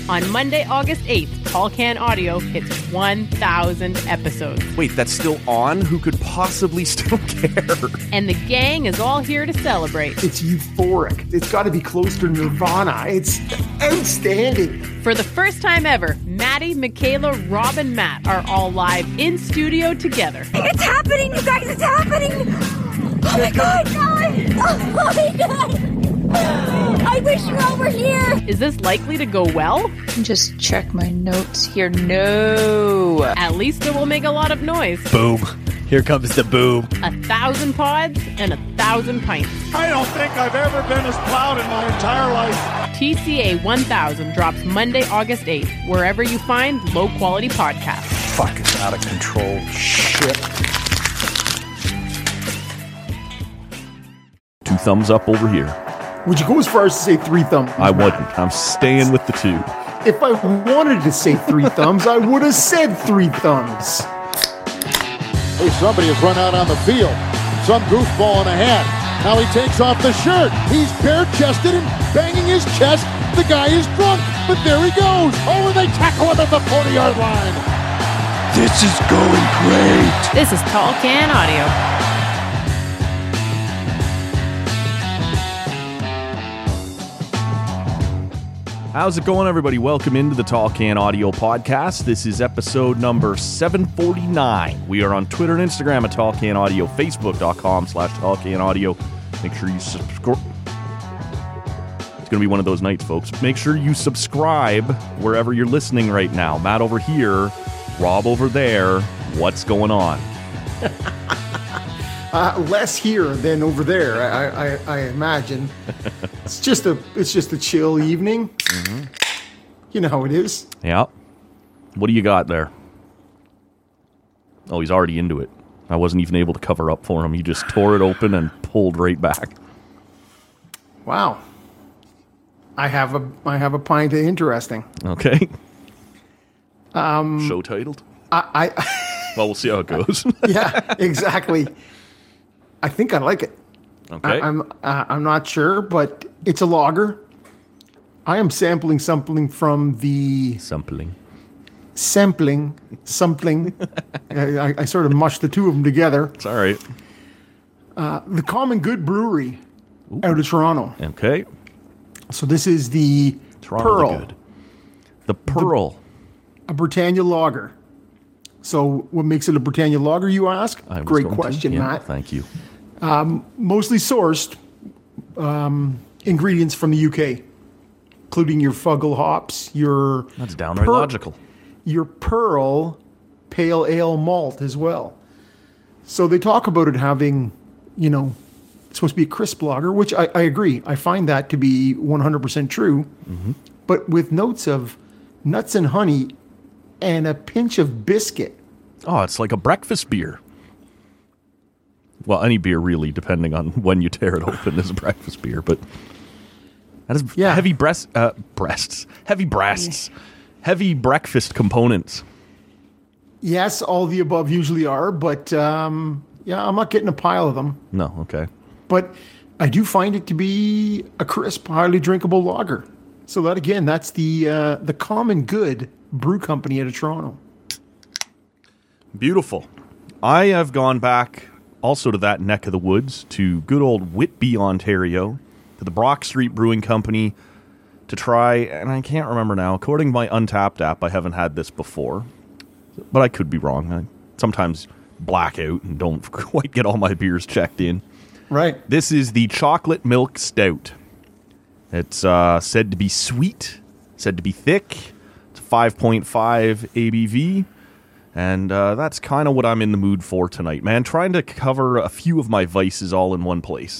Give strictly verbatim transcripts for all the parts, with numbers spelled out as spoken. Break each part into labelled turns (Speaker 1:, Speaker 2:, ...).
Speaker 1: On Monday, August eighth, Tall Can Audio hits one thousand episodes.
Speaker 2: Wait, that's still on? Who could possibly still care?
Speaker 1: And the gang is all here to celebrate.
Speaker 3: It's euphoric. It's got to be close to Nirvana. It's outstanding.
Speaker 1: For the first time ever, Maddie, Michaela, Rob, and Matt are all live in studio together.
Speaker 4: It's happening, you guys! It's happening! Oh my god! Oh my god! I wish you all were here!
Speaker 1: Is this likely to go well?
Speaker 5: Just check my notes here. No.
Speaker 1: At least it will make a lot of noise.
Speaker 6: Boom. Here comes the boom.
Speaker 1: A thousand pods and a thousand pints.
Speaker 7: I don't think I've ever been as proud in my entire life.
Speaker 1: T C A one thousand drops Monday, August eighth, wherever you find low-quality podcasts.
Speaker 7: Fuck, it's out of control. Shit.
Speaker 2: Two thumbs up over here.
Speaker 3: Would you go as far as to say three thumbs?
Speaker 2: I wouldn't. I'm staying with the two.
Speaker 3: If I wanted to say three thumbs, I would have said three thumbs.
Speaker 7: Hey, somebody has run out on the field. Some goofball in a hat. Now he takes off the shirt. He's bare-chested and banging his chest. The guy is drunk, but there he goes. Oh, and they tackle him at the forty-yard line. This is going great.
Speaker 1: This is Tall Can Audio.
Speaker 2: How's it going, everybody? Welcome into the Tall Can Audio Podcast. This is episode number seven forty-nine. We are on Twitter and Instagram at Tall Can Audio, Facebook.com slash Tall Can Audio. Make sure you subscribe. It's going to be one of those nights, folks. Make sure you subscribe wherever you're listening right now. Matt over here, Rob over there. What's going on?
Speaker 3: Uh, less here than over there, I, I, I imagine. It's just a it's just a chill evening. Mm-hmm. You know how it is.
Speaker 2: Yeah. What do you got there? Oh, he's already into it. I wasn't even able to cover up for him. He just tore it open and pulled right back.
Speaker 3: Wow. I have a I have a pint of interesting.
Speaker 2: Okay.
Speaker 3: Um,
Speaker 2: Show titled?
Speaker 3: I, I
Speaker 2: Well, we'll see how it goes.
Speaker 3: Yeah, exactly. I think I like it.
Speaker 2: Okay.
Speaker 3: I, I'm uh, I'm not sure, but it's a lager. I am sampling something from the
Speaker 2: Sampling.
Speaker 3: sampling something. I, I, I sort of mushed the two of them together.
Speaker 2: It's all right.
Speaker 3: Uh, the Common Good Brewery Ooh. Out of Toronto.
Speaker 2: Okay.
Speaker 3: So this is the
Speaker 2: Toronto
Speaker 3: Pearl.
Speaker 2: The, good. the Pearl.
Speaker 3: The, a Britannia lager. So what makes it a Britannia lager, you ask?
Speaker 2: I was
Speaker 3: Great
Speaker 2: going
Speaker 3: question,
Speaker 2: to. Yeah,
Speaker 3: Matt.
Speaker 2: Thank you.
Speaker 3: Um, mostly sourced um, ingredients from the U K, including your Fuggle hops, your
Speaker 2: That's downright
Speaker 3: per-
Speaker 2: logical.
Speaker 3: your Pearl pale ale malt as well. So they talk about it having, you know, it's supposed to be a crisp lager, which I, I agree. I find that to be one hundred percent true, mm-hmm. but with notes of nuts and honey and a pinch of biscuit.
Speaker 2: Oh, it's like a breakfast beer. Well, any beer really, depending on when you tear it open, is a breakfast beer. But that is
Speaker 3: Yeah.
Speaker 2: heavy breast, uh, breasts, heavy breasts, heavy breakfast components.
Speaker 3: Yes, all the above usually are, but um, yeah, I'm not getting a pile of them.
Speaker 2: No, okay.
Speaker 3: But I do find it to be a crisp, highly drinkable lager. So that again, that's the uh, the Common Good Brew Company out of Toronto.
Speaker 2: Beautiful. I have gone back also to that neck of the woods, to good old Whitby, Ontario, to the Brock Street Brewing Company to try, and I can't remember now, according to my Untapped app, I haven't had this before, but I could be wrong. I sometimes black out and don't quite get all my beers checked in.
Speaker 3: Right.
Speaker 2: This is the Chocolate Milk Stout. It's uh, said to be sweet, said to be thick. It's five point five A B V. And uh, that's kind of what I'm in the mood for tonight, man. Trying to cover a few of my vices all in one place.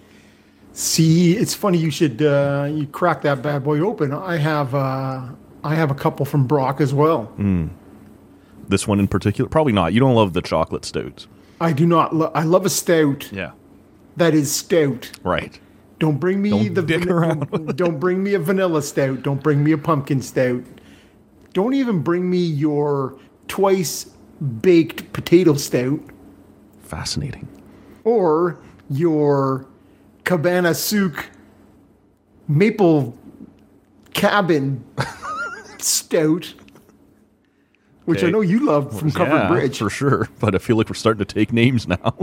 Speaker 3: See, it's funny you should uh, you crack that bad boy open. I have uh, I have a couple from Brock as well.
Speaker 2: Mm. This one in particular, probably not. You don't love the chocolate stouts.
Speaker 3: I do not. Lo- I love a stout.
Speaker 2: Yeah.
Speaker 3: That is stout.
Speaker 2: Right.
Speaker 3: Don't bring me
Speaker 2: Don't
Speaker 3: the
Speaker 2: dick
Speaker 3: van-
Speaker 2: around.
Speaker 3: don't, don't bring me a vanilla stout. Don't bring me a pumpkin stout. Don't even bring me your twice baked potato stout
Speaker 2: Fascinating.
Speaker 3: or your Cabana Souk maple cabin Stout, which
Speaker 2: Okay.
Speaker 3: I know you love from Covered
Speaker 2: Yeah,
Speaker 3: Bridge.
Speaker 2: for sure. But I feel like we're starting to take names now.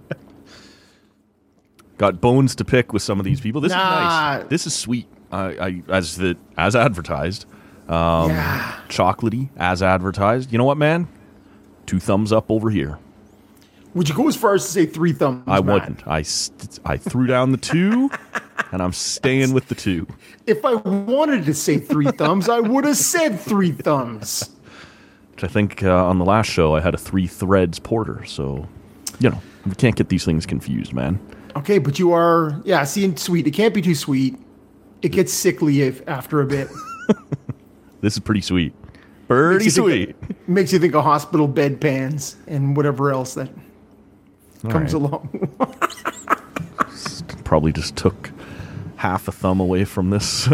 Speaker 2: Got bones to pick with some of these people. This
Speaker 3: Nah.
Speaker 2: is nice. This is sweet. I, I as the as advertised. Um,
Speaker 3: Yeah.
Speaker 2: Chocolatey as advertised. You know what, man? Two thumbs up over here.
Speaker 3: Would you go as far as to say three thumbs?
Speaker 2: I
Speaker 3: Matt?
Speaker 2: wouldn't. I st- I threw down the two, and I'm staying with the two.
Speaker 3: If I wanted to say three thumbs, I would have said three thumbs.
Speaker 2: Which I think uh, on the last show I had a three threads porter. So, you know, we can't get these things confused, man.
Speaker 3: Okay, but you are, yeah, see, and sweet. It can't be too sweet. It gets sickly if, after a bit.
Speaker 2: This is pretty sweet. Pretty
Speaker 3: Makes you
Speaker 2: sweet.
Speaker 3: think of- makes you think of hospital bedpans and whatever else that
Speaker 2: All
Speaker 3: comes
Speaker 2: right.
Speaker 3: along.
Speaker 2: Probably just took half a thumb away from this.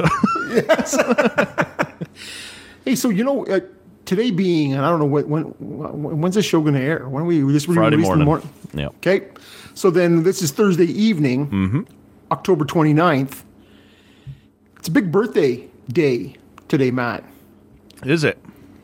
Speaker 3: Hey, so you know, uh, today being, and I don't know when, when when's the show going to air? When are we this we
Speaker 2: Friday
Speaker 3: released in the
Speaker 2: morning.
Speaker 3: morning?
Speaker 2: Yeah.
Speaker 3: Okay, so then this is Thursday evening,
Speaker 2: Mm-hmm.
Speaker 3: October twenty-ninth. It's a big birthday day today, Matt.
Speaker 2: Is it?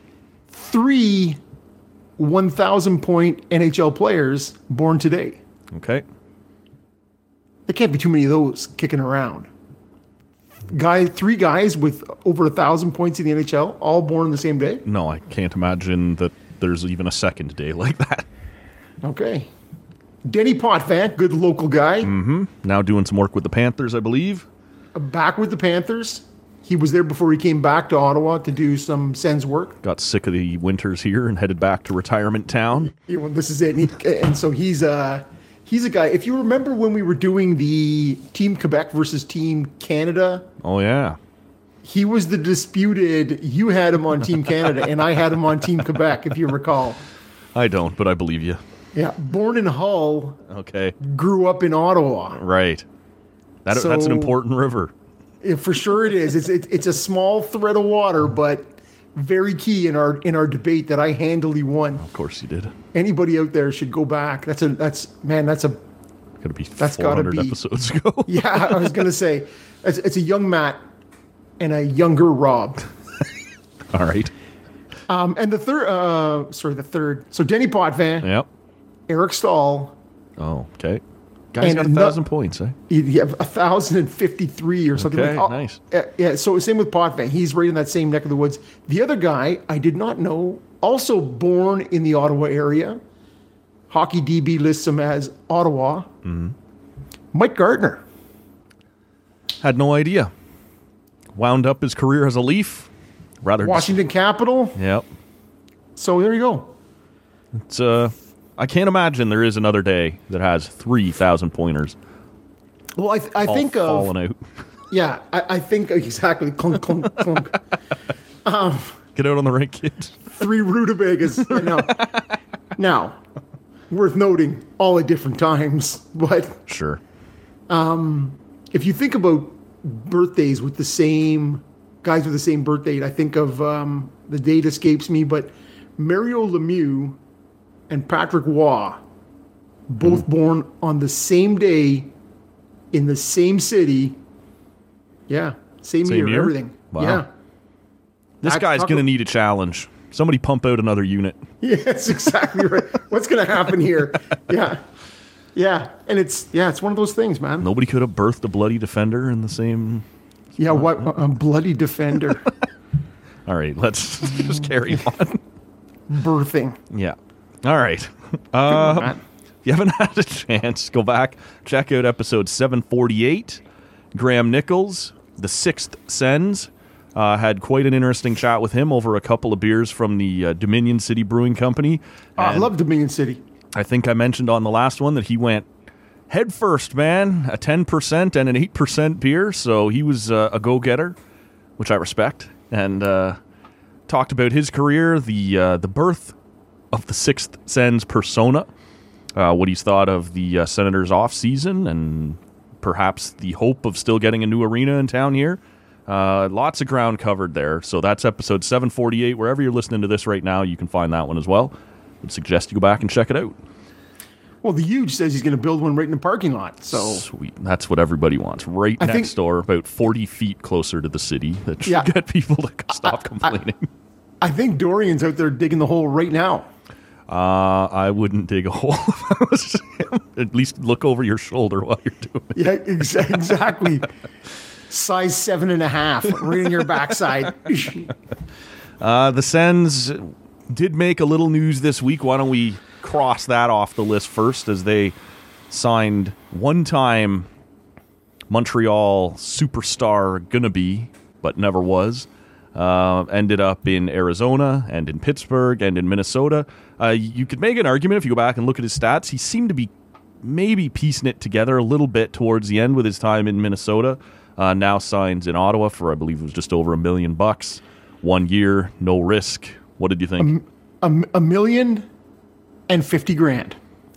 Speaker 3: Three one thousand point N H L players born today.
Speaker 2: Okay.
Speaker 3: There can't be too many of those kicking around. Guy, three guys with over a thousand points in the N H L, all born on the same day.
Speaker 2: No, I can't imagine that there's even a second day like that.
Speaker 3: Okay. Denny Potvin, good local guy,
Speaker 2: Mm-hmm. Now doing some work with the Panthers, I believe.
Speaker 3: back with the Panthers. He was there before he came back to Ottawa to do some Sens work.
Speaker 2: Got sick of the winters here and headed back to retirement town.
Speaker 3: You know, this is it. And, he, and so he's uh, he's a guy. If you remember when we were doing the Team Quebec versus Team Canada,
Speaker 2: Oh, yeah.
Speaker 3: he was the disputed. You had him on Team Canada, and I had him on Team Quebec, if you recall.
Speaker 2: I don't, but I believe you.
Speaker 3: Yeah, born in Hull,
Speaker 2: Okay.
Speaker 3: grew up in Ottawa.
Speaker 2: Right. That, that's an
Speaker 3: So-
Speaker 2: important river.
Speaker 3: Yeah, for sure it is. It's it, it's a small thread of water, but very key in our in our debate that I handily won.
Speaker 2: Of course you did.
Speaker 3: Anybody out there should go back. That's a that's man. That's a
Speaker 2: Gotta be
Speaker 3: That's
Speaker 2: four
Speaker 3: gotta
Speaker 2: hundred
Speaker 3: be-
Speaker 2: episodes ago.
Speaker 3: yeah. I was gonna say it's, it's a young Matt and a younger Rob.
Speaker 2: All right.
Speaker 3: Um, and the third, uh, sorry, the third. So Denny Potvin,
Speaker 2: Yep.
Speaker 3: Eric Stahl,
Speaker 2: Oh, okay. Guy's
Speaker 3: And
Speaker 2: got a
Speaker 3: ano-
Speaker 2: thousand points, eh?
Speaker 3: you you have a thousand and fifty-three or something.
Speaker 2: Okay,
Speaker 3: like oh,
Speaker 2: nice.
Speaker 3: Yeah, yeah. So same with Potvin. He's right in that same neck of the woods. The other guy I did not know, also born in the Ottawa area. Hockey D B lists him as Ottawa.
Speaker 2: Mm-hmm.
Speaker 3: Mike Gardner.
Speaker 2: Had no idea. Wound up his career as a Leaf. Rather.
Speaker 3: Washington Capital.
Speaker 2: Yep.
Speaker 3: So there you go.
Speaker 2: It's uh, I can't imagine there is another day that has three thousand pointers.
Speaker 3: Well, I, th- I
Speaker 2: all
Speaker 3: think of
Speaker 2: falling out.
Speaker 3: yeah. I, I think exactly. Clunk clunk clunk.
Speaker 2: Get out on the rink, kid.
Speaker 3: Three rutabagas. Now, now, worth noting, all at different times. But
Speaker 2: Sure.
Speaker 3: if you think about birthdays with the same guys with the same birth date, I think of um, the date escapes me, but Mario Lemieux and Patrick Waugh, both
Speaker 2: Mm-hmm.
Speaker 3: born on the same day in the same city. Yeah, same,
Speaker 2: Same
Speaker 3: year,
Speaker 2: year?
Speaker 3: everything.
Speaker 2: Wow.
Speaker 3: Yeah.
Speaker 2: This
Speaker 3: Talk-
Speaker 2: guy's
Speaker 3: talk
Speaker 2: going to
Speaker 3: ab-
Speaker 2: need a challenge. Somebody pump out another unit.
Speaker 3: Yeah, that's exactly right. What's going to happen here? Yeah. Yeah. And it's, yeah, it's one of those things, man.
Speaker 2: Nobody could have birthed a bloody defender in the same.
Speaker 3: Yeah, what a bloody defender
Speaker 2: All right, let's just carry on.
Speaker 3: birthing.
Speaker 2: Yeah. All right. Uh,
Speaker 3: Matt.
Speaker 2: if you haven't had a chance, go back, check out episode seven forty-eight. Graham Nichols, the Sixth Sens, uh, had quite an interesting chat with him over a couple of beers from the uh, Dominion City Brewing Company.
Speaker 3: Oh, I
Speaker 2: And
Speaker 3: love Dominion City.
Speaker 2: I think I mentioned on the last one that he went head first, man, a ten percent and an eight percent beer. So he was uh, a go-getter, which I respect. And uh, talked about his career, the uh, the birth of the Sixth Sens persona, uh, what he's thought of the uh, Senators off-season, and perhaps the hope of still getting a new arena in town here. Uh, lots of ground covered there. So that's episode seven forty-eight. Wherever you're listening to this right now, you can find that one as well. Would suggest you go back and check it out.
Speaker 3: Well, the Huge says he's going to build one right in the parking lot. So
Speaker 2: Sweet. That's what everybody wants. Right
Speaker 3: I
Speaker 2: next
Speaker 3: think-
Speaker 2: door, about forty feet closer to the city. That should
Speaker 3: Yeah.
Speaker 2: get people to stop complaining.
Speaker 3: I think Dorian's out there digging the hole right now.
Speaker 2: Uh, I wouldn't dig a hole if I was him. At least look over your shoulder while you're doing it.
Speaker 3: Yeah, exa- exactly. Size seven and a half, right in your backside.
Speaker 2: Uh, the Sens did make a little news this week. Why don't we cross that off the list first, as they signed one-time Montreal superstar gonna be, but never was. Uh, ended up in Arizona and in Pittsburgh and in Minnesota. Uh, you could make an argument if you go back and look at his stats. He seemed to be maybe piecing it together a little bit towards the end with his time in Minnesota. Uh, now signs in Ottawa for, I believe it was just over a million bucks. One year, no risk. What did you think?
Speaker 3: a, a million and fifty grand.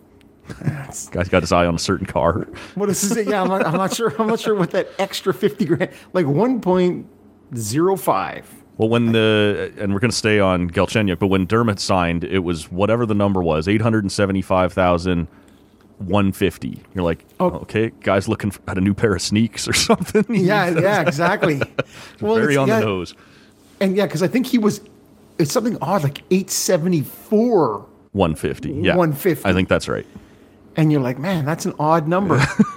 Speaker 2: Guy's got his eye on a certain car.
Speaker 3: What is this? Yeah, I'm not, I'm not sure. I'm not sure what that extra fifty grand, like one point zero five.
Speaker 2: Well, when the, and we're going to stay on Galchenyuk, but when Dermott signed, it was whatever the number was, eight hundred seventy-five thousand one hundred fifty. You're like,
Speaker 3: Oh.
Speaker 2: okay, guy's looking for, at a new pair of sneaks or something.
Speaker 3: Yeah, yeah, exactly. Well,
Speaker 2: Very
Speaker 3: it's-
Speaker 2: on
Speaker 3: yeah,
Speaker 2: the nose.
Speaker 3: And yeah, because I think he was, it's something odd, like eight seventy-four.
Speaker 2: one fifty. Yeah.
Speaker 3: one fifty.
Speaker 2: I think that's right.
Speaker 3: And you're like, man, that's an odd number.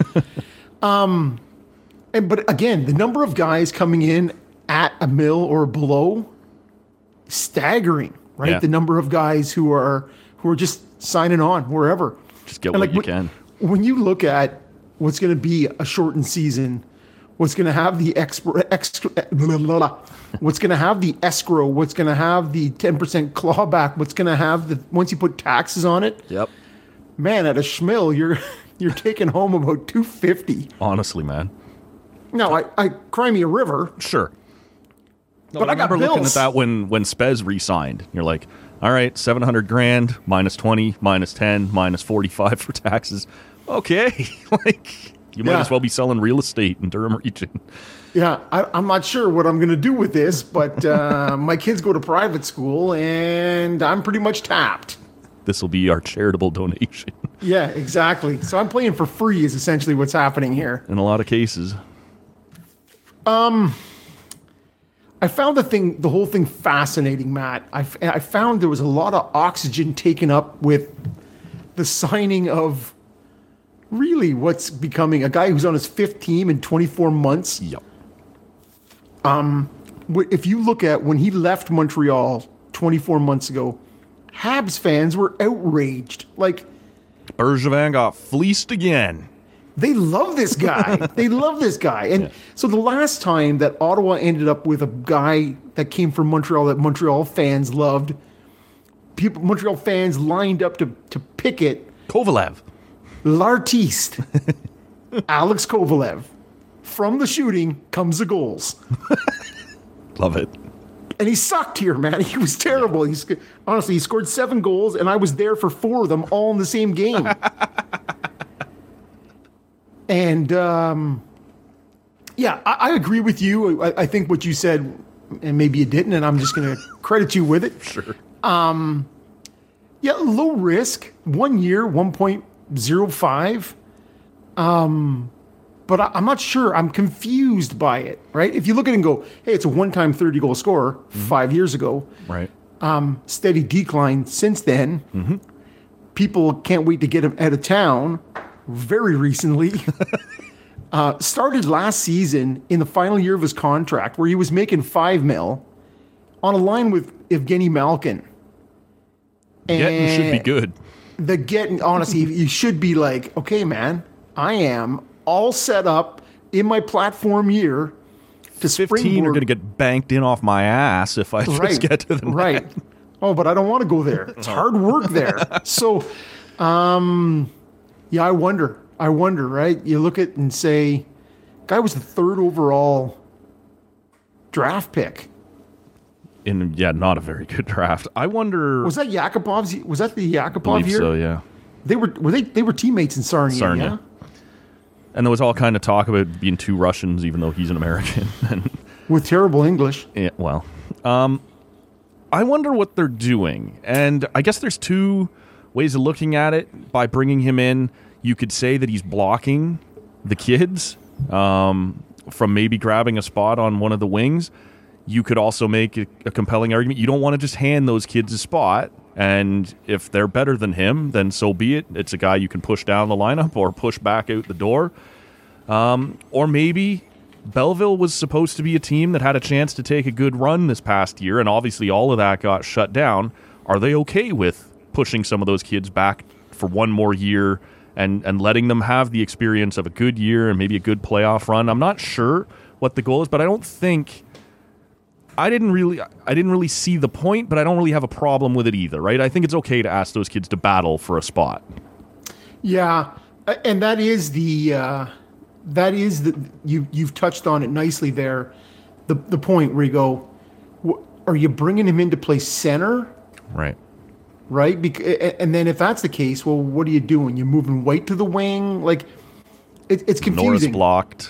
Speaker 3: um, and but again, the number of guys coming in at a mil or below, staggering, right?
Speaker 2: Yeah.
Speaker 3: The number of guys who are who are just signing on wherever.
Speaker 2: Just get
Speaker 3: And
Speaker 2: what
Speaker 3: like,
Speaker 2: you
Speaker 3: when-
Speaker 2: can.
Speaker 3: When you look at what's going to be a shortened season, what's going to have the extra, extra blah, blah, blah, what's going to have the escrow, what's going to have the ten percent clawback, what's going to have the once you put taxes on it,
Speaker 2: Yep.
Speaker 3: man, at a schmill, you're you're taking home about two fifty.
Speaker 2: Honestly, man.
Speaker 3: Now, I, I cry me a river,
Speaker 2: Sure. No,
Speaker 3: but I got
Speaker 2: remember looking at
Speaker 3: bills.
Speaker 2: that when when Spez re-signed. You're like, all right, seven hundred grand minus twenty, minus ten, minus forty-five for taxes. Okay, like you might
Speaker 3: Yeah.
Speaker 2: as well be selling real estate in Durham region.
Speaker 3: Yeah, I, I'm not sure what I'm going to do with this, but uh, my kids go to private school, and I'm pretty much tapped.
Speaker 2: This will be our charitable donation
Speaker 3: Yeah, exactly. So I'm playing for free is essentially what's happening here.
Speaker 2: in a lot of cases.
Speaker 3: I found the thing, the whole thing fascinating, Matt. I, f- I found there was a lot of oxygen taken up with the signing of really what's becoming a guy who's on his fifth team in twenty-four months.
Speaker 2: Yep.
Speaker 3: Wh- If you look at when he left Montreal twenty-four months ago, Habs fans were outraged. Like,
Speaker 2: Bergevin got fleeced again.
Speaker 3: they love this guy. They love this guy. And so the last time that Ottawa ended up with a guy that came from Montreal that Montreal fans loved, people Montreal fans lined up to, to pick it.
Speaker 2: Kovalev.
Speaker 3: L'artiste, Alex Kovalev. From the shooting comes the goals.
Speaker 2: Love it.
Speaker 3: And he sucked here, man. He was terrible. He's honestly, he scored seven goals, and I was there for four of them, all in the same game. and um, yeah, I, I agree with you. I, I think what you said, and maybe you didn't, and I'm just going to credit you with it.
Speaker 2: Sure.
Speaker 3: Yeah, low risk, one year, one point zero five. Um, but I, I'm not sure. I'm confused by it, right? If you look at it and go, hey, it's a one-time thirty-goal scorer five years ago.
Speaker 2: Right.
Speaker 3: Steady decline since then.
Speaker 2: Mm-hmm.
Speaker 3: People can't wait to get him out of town. Very recently. uh, started last season in the final year of his contract where he was making five mil on a line with Evgeny Malkin.
Speaker 2: Getting should be
Speaker 3: And
Speaker 2: good.
Speaker 3: The getting, honestly, you should be like, okay, man, I am all set up in my platform year to
Speaker 2: fifteen
Speaker 3: springboard.
Speaker 2: are going to get banked in off my ass if I just get to the net.
Speaker 3: right. Oh, but I don't want to go there. It's hard work there. So, um, yeah, I wonder. I wonder, right? You look at it and say, guy was the third overall draft pick.
Speaker 2: In yeah, not a very good draft. I wonder.
Speaker 3: Was that Yakupov's? Was that the
Speaker 2: I
Speaker 3: Yakupov
Speaker 2: believe
Speaker 3: year?
Speaker 2: so, yeah.
Speaker 3: They were. Were they? They were teammates in Sarnia.
Speaker 2: Sarnia.
Speaker 3: Yeah?
Speaker 2: And there was all kind of talk about being two Russians, even though he's an American. and
Speaker 3: With terrible English.
Speaker 2: yeah, well, um, I wonder what they're doing. And I guess there's two ways of looking at it. By bringing him in, you could say that he's blocking the kids um, from maybe grabbing a spot on one of the wings. You could also make a, a compelling argument. You don't want to just hand those kids a spot, and if they're better than him, then so be it. It's a guy you can push down the lineup or push back out the door. Um, or maybe Belleville was supposed to be a team that had a chance to take a good run this past year, and obviously all of that got shut down. Are they okay with pushing some of those kids back for one more year and, and letting them have the experience of a good year and maybe a good playoff run? I'm not sure what the goal is, but I don't think... I didn't really I didn't really see the point, but I don't really have a problem with it either, right? I think it's okay to ask those kids to battle for a spot.
Speaker 3: Yeah, and that is the uh, that is the you you've touched on it nicely there. The the point where you go, are you bringing him in to play center?
Speaker 2: Right.
Speaker 3: Right? Bec- and then if that's the case, well, what are you doing? You're moving White to the wing? Like, it, it's confusing.
Speaker 2: Norris blocked.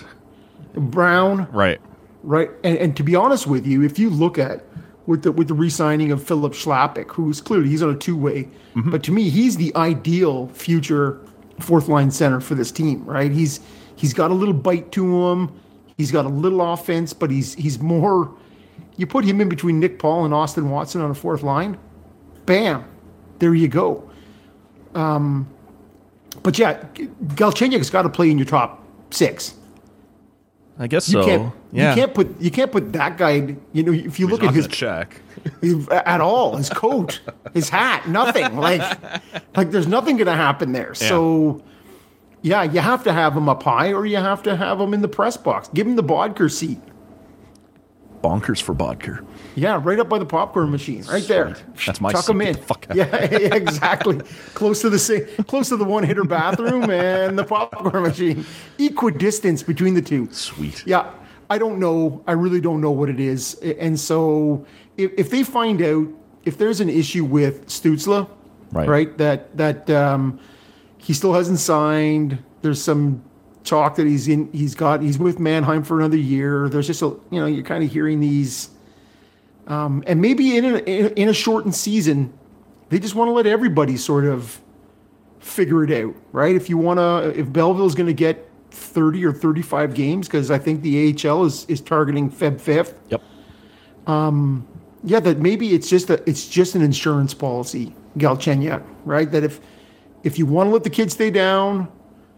Speaker 3: Brown.
Speaker 2: Right.
Speaker 3: Right, and, and to be honest with you, if you look at with the with the re-signing of Philip Schlappick, who's clearly he's on a two-way, mm-hmm. but to me he's the ideal future fourth line center for this team. Right, he's he's got a little bite to him, he's got a little offense, but he's he's more. You put him in between Nick Paul and Austin Watson on a fourth line, bam, there you go. Um, but yeah, Galchenyuk's got to play in your top six.
Speaker 2: I guess
Speaker 3: you
Speaker 2: so.
Speaker 3: Can't,
Speaker 2: yeah.
Speaker 3: You can't put you can't put that guy. You know, if you
Speaker 2: He's
Speaker 3: look
Speaker 2: not
Speaker 3: at his
Speaker 2: check
Speaker 3: at all, his coat, his hat, nothing. Like, like there's nothing going to happen there.
Speaker 2: Yeah.
Speaker 3: So, yeah, you have to have him up high, or you have to have him in the press box. Give him the Bodker seat.
Speaker 2: Bonkers for Bodker.
Speaker 3: Yeah, right up by the popcorn machine, right there.
Speaker 2: That's my
Speaker 3: Tuck
Speaker 2: seat.
Speaker 3: him in.
Speaker 2: Get the fuck out.
Speaker 3: Yeah, yeah, exactly. Close to the sink, close to the one-hitter bathroom and the popcorn machine. Equidistance between the two.
Speaker 2: Sweet.
Speaker 3: Yeah, I don't know. I really don't know what it is. And so, if, if they find out if there's an issue with Stützle,
Speaker 2: right,
Speaker 3: right that that um, he still hasn't signed. There's some talk that he's in. He's got. He's with Mannheim for another year. There's just a. You know, you're kind of hearing these. Um, and maybe in a, in a shortened season, they just want to let everybody sort of figure it out, right? If you want to, if Belleville's going to get thirty or thirty-five games, because I think the A H L is, is targeting February fifth.
Speaker 2: Yep.
Speaker 3: Um, yeah, that maybe it's just a, it's just an insurance policy, Galchenyuk, right? That if if you want to let the kids stay down,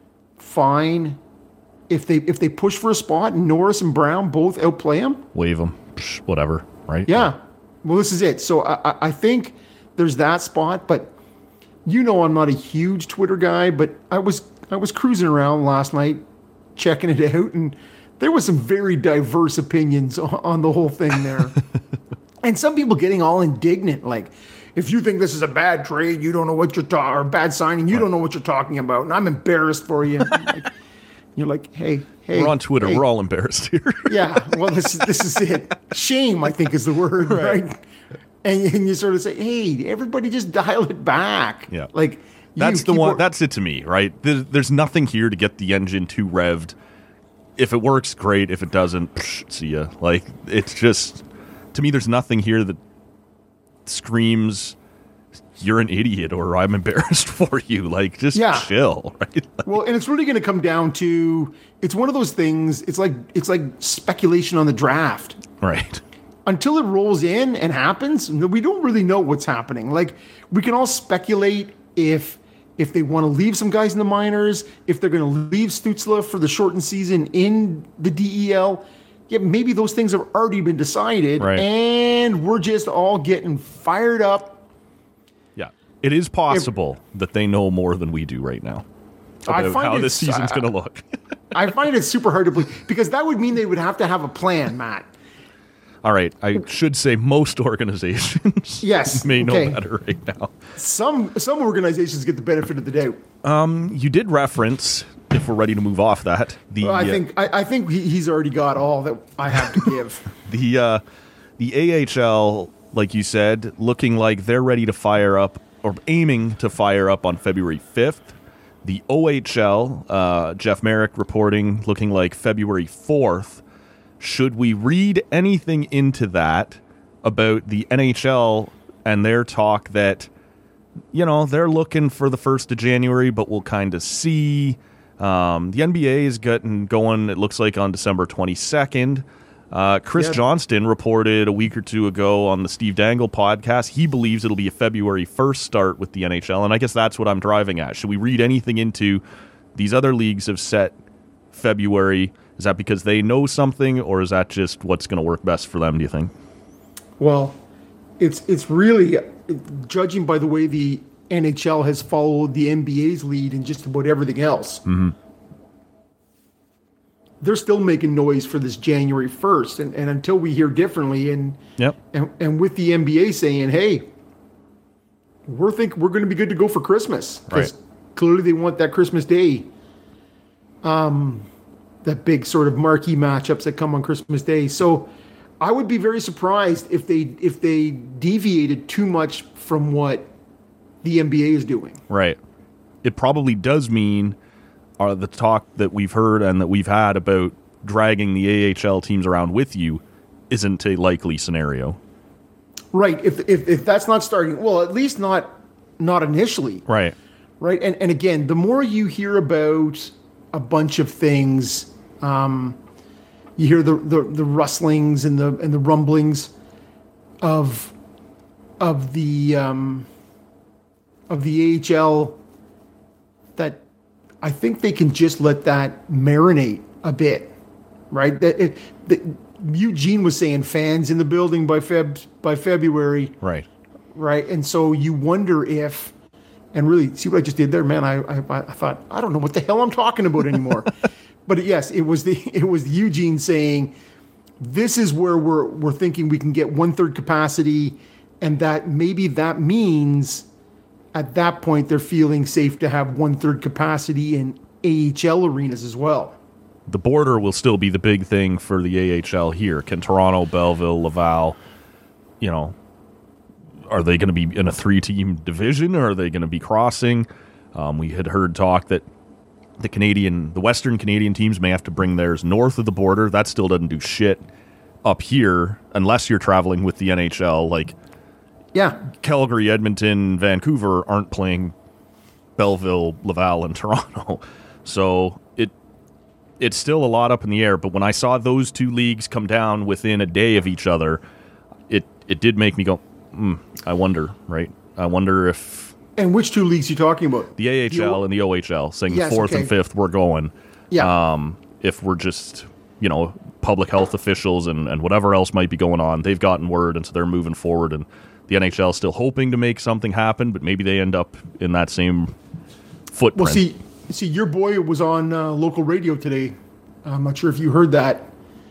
Speaker 3: fine. If they if they push for a spot and Norris and Brown both outplay them,
Speaker 2: waive them, whatever. Right?
Speaker 3: Yeah. Well, this is it. So I, I think there's that spot, but you know I'm not a huge Twitter guy, but I was I was cruising around last night, checking it out, and there was some very diverse opinions on, on the whole thing there. And some people getting all indignant, like, if you think this is a bad trade, you don't know what you're talking, or a bad signing, you right. don't know what you're talking about, and I'm embarrassed for you. Like, you're like, hey, hey.
Speaker 2: We're on Twitter.
Speaker 3: Hey.
Speaker 2: We're all embarrassed here.
Speaker 3: Yeah. Well, this is this is it. Shame, I think, is the word, right? right? And, and you sort of say, hey, everybody just dial it back.
Speaker 2: Yeah.
Speaker 3: Like,
Speaker 2: that's the
Speaker 3: one.
Speaker 2: Or- that's it to me, right? There's, there's nothing here to get the engine too revved. If it works, great. If it doesn't, psh, see ya. Like, it's just, to me, there's nothing here that screams, you're an idiot or I'm embarrassed for you. Like, just yeah. chill, right? Like,
Speaker 3: well, and it's really going to come down to, it's one of those things, it's like it's like speculation on the draft.
Speaker 2: Right.
Speaker 3: Until it rolls in and happens, we don't really know what's happening. Like, we can all speculate if if they want to leave some guys in the minors, if they're going to leave Stützle for the shortened season in the D E L. Yeah, maybe those things have already been decided,
Speaker 2: right.
Speaker 3: and we're just all getting fired up.
Speaker 2: It is possible if, that they know more than we do right now about how this season's uh, going to look.
Speaker 3: I find it super hard to believe, because that would mean they would have to have a plan, Matt.
Speaker 2: All right. I should say most organizations
Speaker 3: yes,
Speaker 2: may know
Speaker 3: okay.
Speaker 2: better right now.
Speaker 3: Some some organizations get the benefit of the doubt.
Speaker 2: Um, you did reference, if we're ready to move off that, the
Speaker 3: well, I
Speaker 2: uh,
Speaker 3: think I, I think he, he's already got all that I have to give.
Speaker 2: the uh, the A H L, like you said, looking like they're ready to fire up, or aiming to fire up on February fifth. The O H L, uh, Jeff Merrick reporting, looking like February fourth. Should we read anything into that about the N H L and their talk that you know, they're looking for the first of January, but we'll kind of see. Um, the N B A is getting going, it looks like, on December twenty-second. Uh, Chris yeah. Johnston reported a week or two ago on the Steve Dangle podcast, he believes it'll be a February first start with the N H L, and I guess that's what I'm driving at. Should we read anything into these other leagues have set February? Is that because they know something, or is that just what's going to work best for them, do you think?
Speaker 3: Well, it's it's really, judging by the way the N H L has followed the N B A's lead in just about everything else,
Speaker 2: mm-hmm.
Speaker 3: they're still making noise for this January first. And, and until we hear differently, and,
Speaker 2: yep.
Speaker 3: and and with the N B A saying, hey, we're think we're going to be good to go for Christmas. Because
Speaker 2: right.
Speaker 3: clearly they want that Christmas Day, um, that big sort of marquee matchups that come on Christmas Day. So I would be very surprised if they if they deviated too much from what the N B A is doing.
Speaker 2: Right. It probably does mean uh, the talk that we've heard and that we've had about dragging the A H L teams around with you isn't a likely scenario.
Speaker 3: Right. If if, if that's not starting, well, at least not not initially.
Speaker 2: Right.
Speaker 3: Right. And and again, the more you hear about a bunch of things, um, you hear the, the, the rustlings and the and the rumblings of of the um, of the A H L, that I think they can just let that marinate a bit, right? That, it, that Eugene was saying fans in the building by Feb by February,
Speaker 2: right?
Speaker 3: Right, and so you wonder if, and really see what I just did there, man. I I, I thought I don't know what the hell I'm talking about anymore. But yes, it was the it was Eugene saying, this is where we're we're thinking we can get one third capacity, and that maybe that means at that point they're feeling safe to have one third capacity in A H L arenas as well.
Speaker 2: The border will still be the big thing for the A H L here. Can Toronto, Belleville, Laval, you know, are they going to be in a three-team division, or are they going to be crossing? Um, we had heard talk that the Canadian, the Western Canadian teams may have to bring theirs north of the border. That still doesn't do shit up here unless you're traveling with the N H L. Like,
Speaker 3: yeah,
Speaker 2: Calgary, Edmonton, Vancouver aren't playing Belleville, Laval, and Toronto. So it it's still a lot up in the air. But when I saw those two leagues come down within a day of each other, it, it did make me go, hmm, I wonder, right? I wonder if...
Speaker 3: And which two leagues are you talking about?
Speaker 2: The A H L the o- and the O H L, saying
Speaker 3: yes,
Speaker 2: fourth
Speaker 3: okay.
Speaker 2: and fifth, we're going.
Speaker 3: Yeah.
Speaker 2: Um, if we're just, you know, public health officials and, and whatever else might be going on, they've gotten word, and so they're moving forward. And the N H L is still hoping to make something happen, but maybe they end up in that same footprint.
Speaker 3: Well, see, see, your boy was on uh, local radio today. I'm not sure if you heard that.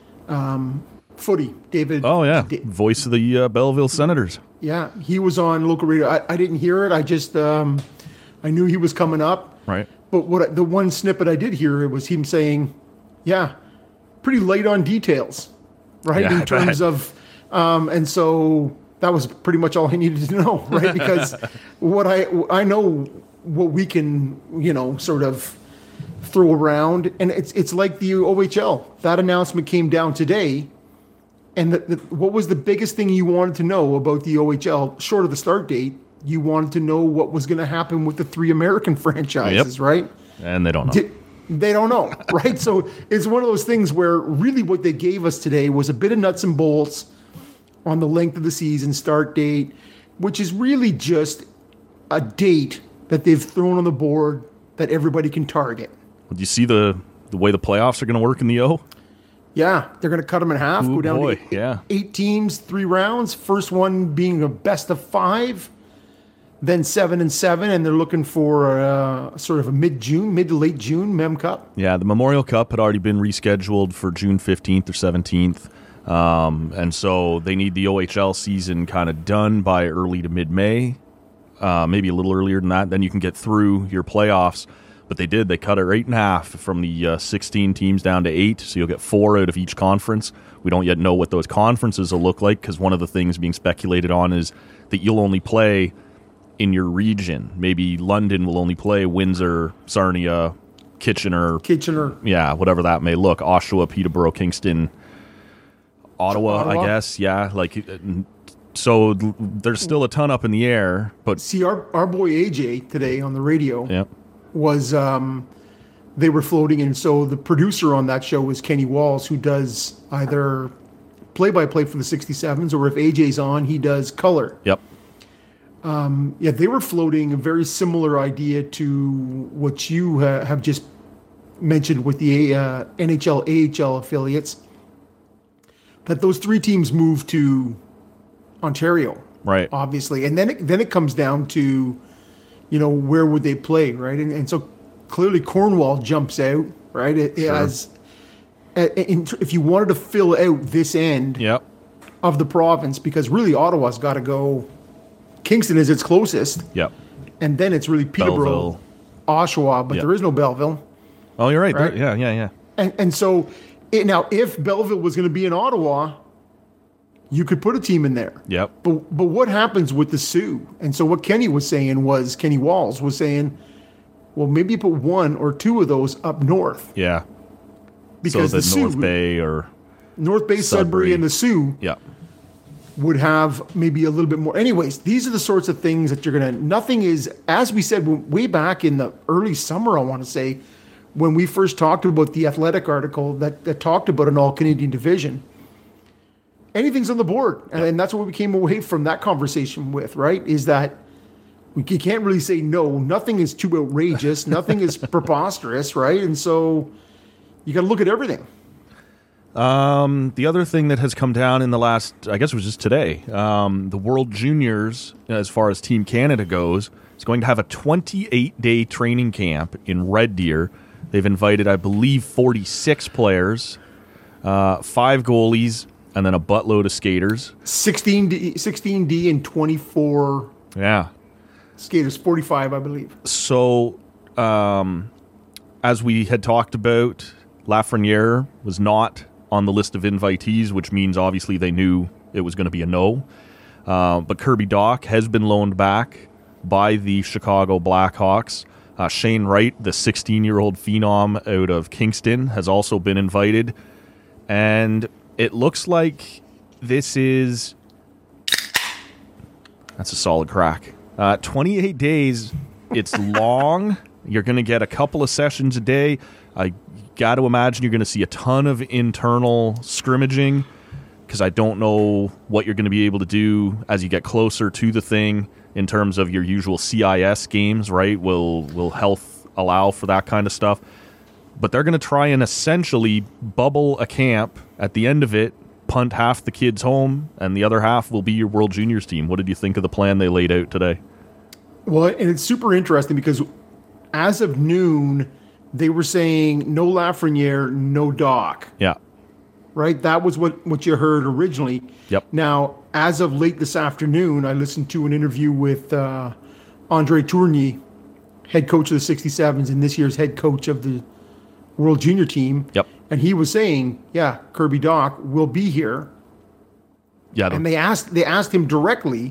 Speaker 3: Um, footy, David.
Speaker 2: Oh, yeah.
Speaker 3: Da-
Speaker 2: Voice of the uh, Belleville Senators.
Speaker 3: Yeah, he was on local radio. I, I didn't hear it. I just, um, I knew he was coming up.
Speaker 2: Right.
Speaker 3: But what I, the one snippet I did hear, it was him saying, yeah, pretty light on details, right?
Speaker 2: Yeah,
Speaker 3: in
Speaker 2: I
Speaker 3: terms
Speaker 2: bet.
Speaker 3: of, um, and so that was pretty much all I needed to know, right? Because what I, I know what we can, you know, sort of throw around, and it's it's like the O H L. That announcement came down today. And the, the, what was the biggest thing you wanted to know about the O H L, short of the start date? You wanted to know what was going to happen with the three American franchises,
Speaker 2: Yep.
Speaker 3: right?
Speaker 2: And they don't know.
Speaker 3: Did, they don't know, right? So it's one of those things where really what they gave us today was a bit of nuts and bolts on the length of the season, start date, which is really just a date that they've thrown on the board that everybody can target.
Speaker 2: Do you see the, the way the playoffs are going to work in the O?
Speaker 3: Yeah, they're going to cut them in half,
Speaker 2: Ooh,
Speaker 3: go down
Speaker 2: boy,
Speaker 3: to eight,
Speaker 2: yeah.
Speaker 3: eight teams, three rounds. First one being a best of five, then seven and seven, and they're looking for uh, sort of a mid-June, mid to late June Mem Cup.
Speaker 2: Yeah, the Memorial Cup had already been rescheduled for June fifteenth or seventeenth, um, and so they need the O H L season kind of done by early to mid-May, uh, maybe a little earlier than that. Then you can get through your playoffs. But they did. They cut it right in half from the uh, sixteen teams down to eight, so you'll get four out of each conference. We don't yet know what those conferences will look like, because one of the things being speculated on is that you'll only play in your region. Maybe London will only play Windsor, Sarnia, Kitchener.
Speaker 3: Kitchener.
Speaker 2: Yeah, whatever that may look. Oshawa, Peterborough, Kingston, Ottawa,
Speaker 3: Ottawa.
Speaker 2: I guess. Yeah, like So l- there's still a ton up in the air, but
Speaker 3: See, our, our boy A J today on the radio
Speaker 2: yeah,
Speaker 3: was, um, they were floating, and so the producer on that show was Kenny Walls, who does either play-by-play for the sixty-sevens, or if A J's on, he does color.
Speaker 2: yep,
Speaker 3: Yeah, they were floating a very similar idea to what you uh, have just mentioned with the uh, N H L, A H L affiliates, that those three teams move to Ontario,
Speaker 2: right,
Speaker 3: obviously, and then it, then it comes down to, you know, where would they play, right? And, and so clearly Cornwall jumps out, right? It,
Speaker 2: Sure.
Speaker 3: as in, if you wanted to fill out this end
Speaker 2: yep,
Speaker 3: of the province, because really Ottawa's got to go. Kingston is its closest,
Speaker 2: yep.
Speaker 3: and then it's really Peterborough,
Speaker 2: Belleville.
Speaker 3: Oshawa, but
Speaker 2: Yep.
Speaker 3: there is no Belleville.
Speaker 2: Oh, you're right.
Speaker 3: Right?
Speaker 2: There- yeah, yeah, yeah.
Speaker 3: And and so it, now, if Belleville was going to be in Ottawa, you could put a team in there.
Speaker 2: Yep.
Speaker 3: But but what happens with the Sioux? And so what Kenny was saying was, Kenny Walls was saying, well, maybe you put one or two of those up north,
Speaker 2: Yeah.
Speaker 3: because
Speaker 2: so
Speaker 3: the
Speaker 2: the
Speaker 3: Sioux,
Speaker 2: North Bay or
Speaker 3: North Bay, Sudbury,
Speaker 2: Sudbury.
Speaker 3: and the Sioux
Speaker 2: yeah,
Speaker 3: would have maybe a little bit more. Anyways, these are the sorts of things that you're going to, nothing is, as we said way back in the early summer, I want to say, when we first talked about the Athletic article that, that talked about an all-Canadian division, anything's on the board. And, and that's what we came away from that conversation with, right? Is that we you can't really say no. Nothing is too outrageous. Nothing is preposterous, right? And so you got to look at everything.
Speaker 2: Um, the other thing that has come down in the last, I guess it was just today, um, the World Juniors, as far as Team Canada goes, is going to have a twenty-eight day training camp in Red Deer. They've invited, I believe, forty-six players, uh, five goalies, and then a buttload of skaters.
Speaker 3: sixteen D, sixteen D and twenty-four
Speaker 2: Yeah.
Speaker 3: skaters, forty-five, I believe.
Speaker 2: So, um, as we had talked about, Lafreniere was not on the list of invitees, which means obviously they knew it was going to be a no. Uh, but Kirby Dach has been loaned back by the Chicago Blackhawks. Uh, Shane Wright, the sixteen-year-old phenom out of Kingston, has also been invited. And it looks like this is... That's a solid crack. Uh, twenty-eight days. It's long. You're going to get a couple of sessions a day. I got to imagine you're going to see a ton of internal scrimmaging, because I don't know what you're going to be able to do as you get closer to the thing in terms of your usual C I S games, right? Will will health allow for that kind of stuff? But they're going to try and essentially bubble a camp at the end of it, punt half the kids home, and the other half will be your World Juniors team. What did you think of the plan they laid out today?
Speaker 3: Well, and it's super interesting because as of noon, they were saying no Lafreniere, no Doc,
Speaker 2: Yeah.
Speaker 3: right? That was what, what you heard originally.
Speaker 2: Yep.
Speaker 3: Now, as of late this afternoon, I listened to an interview with uh, Andre Tourigny, head coach of the sixty-sevens and this year's head coach of the World Junior team.
Speaker 2: Yep.
Speaker 3: And he was saying, yeah, Kirby Dach will be here.
Speaker 2: Yeah.
Speaker 3: And they asked they asked him directly,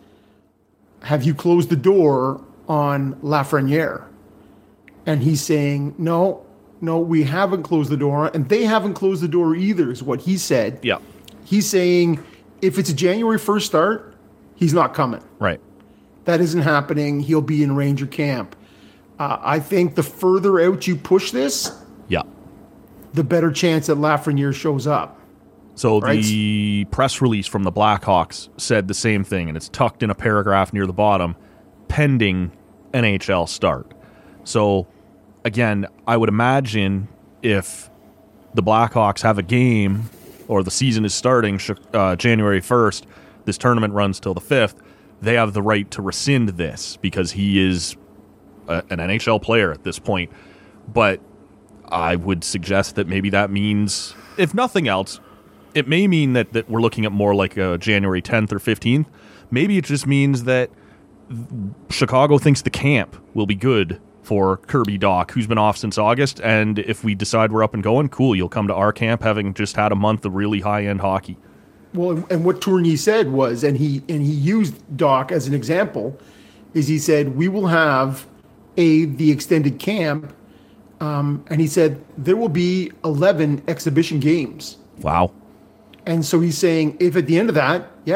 Speaker 3: have you closed the door on Lafreniere? And he's saying, no, no, we haven't closed the door. And they haven't closed the door either, is what he said.
Speaker 2: Yeah.
Speaker 3: He's saying, if it's a January first start, he's not coming.
Speaker 2: Right.
Speaker 3: That isn't happening. He'll be in Ranger camp. Uh, I think the further out you push this,
Speaker 2: Yeah.
Speaker 3: the better chance that Lafreniere shows up.
Speaker 2: So
Speaker 3: Right.
Speaker 2: the press release from the Blackhawks said the same thing, and it's tucked in a paragraph near the bottom, pending N H L start. So, again, I would imagine if the Blackhawks have a game or the season is starting uh, January first, this tournament runs till the fifth, they have the right to rescind this because he is a, an N H L player at this point. But I would suggest that maybe that means, if nothing else, it may mean that, that we're looking at more like a January tenth or fifteenth. Maybe it just means that Chicago thinks the camp will be good for Kirby Dach, who's been off since August, and if we decide we're up and going, cool, you'll come to our camp having just had a month of really high-end hockey.
Speaker 3: Well, and what Tourigny said was, and he and he used Doc as an example, is he said, we will have a the extended camp, um, and he said there will be eleven exhibition games.
Speaker 2: Wow.
Speaker 3: And so he's saying, if at the end of that, yeah,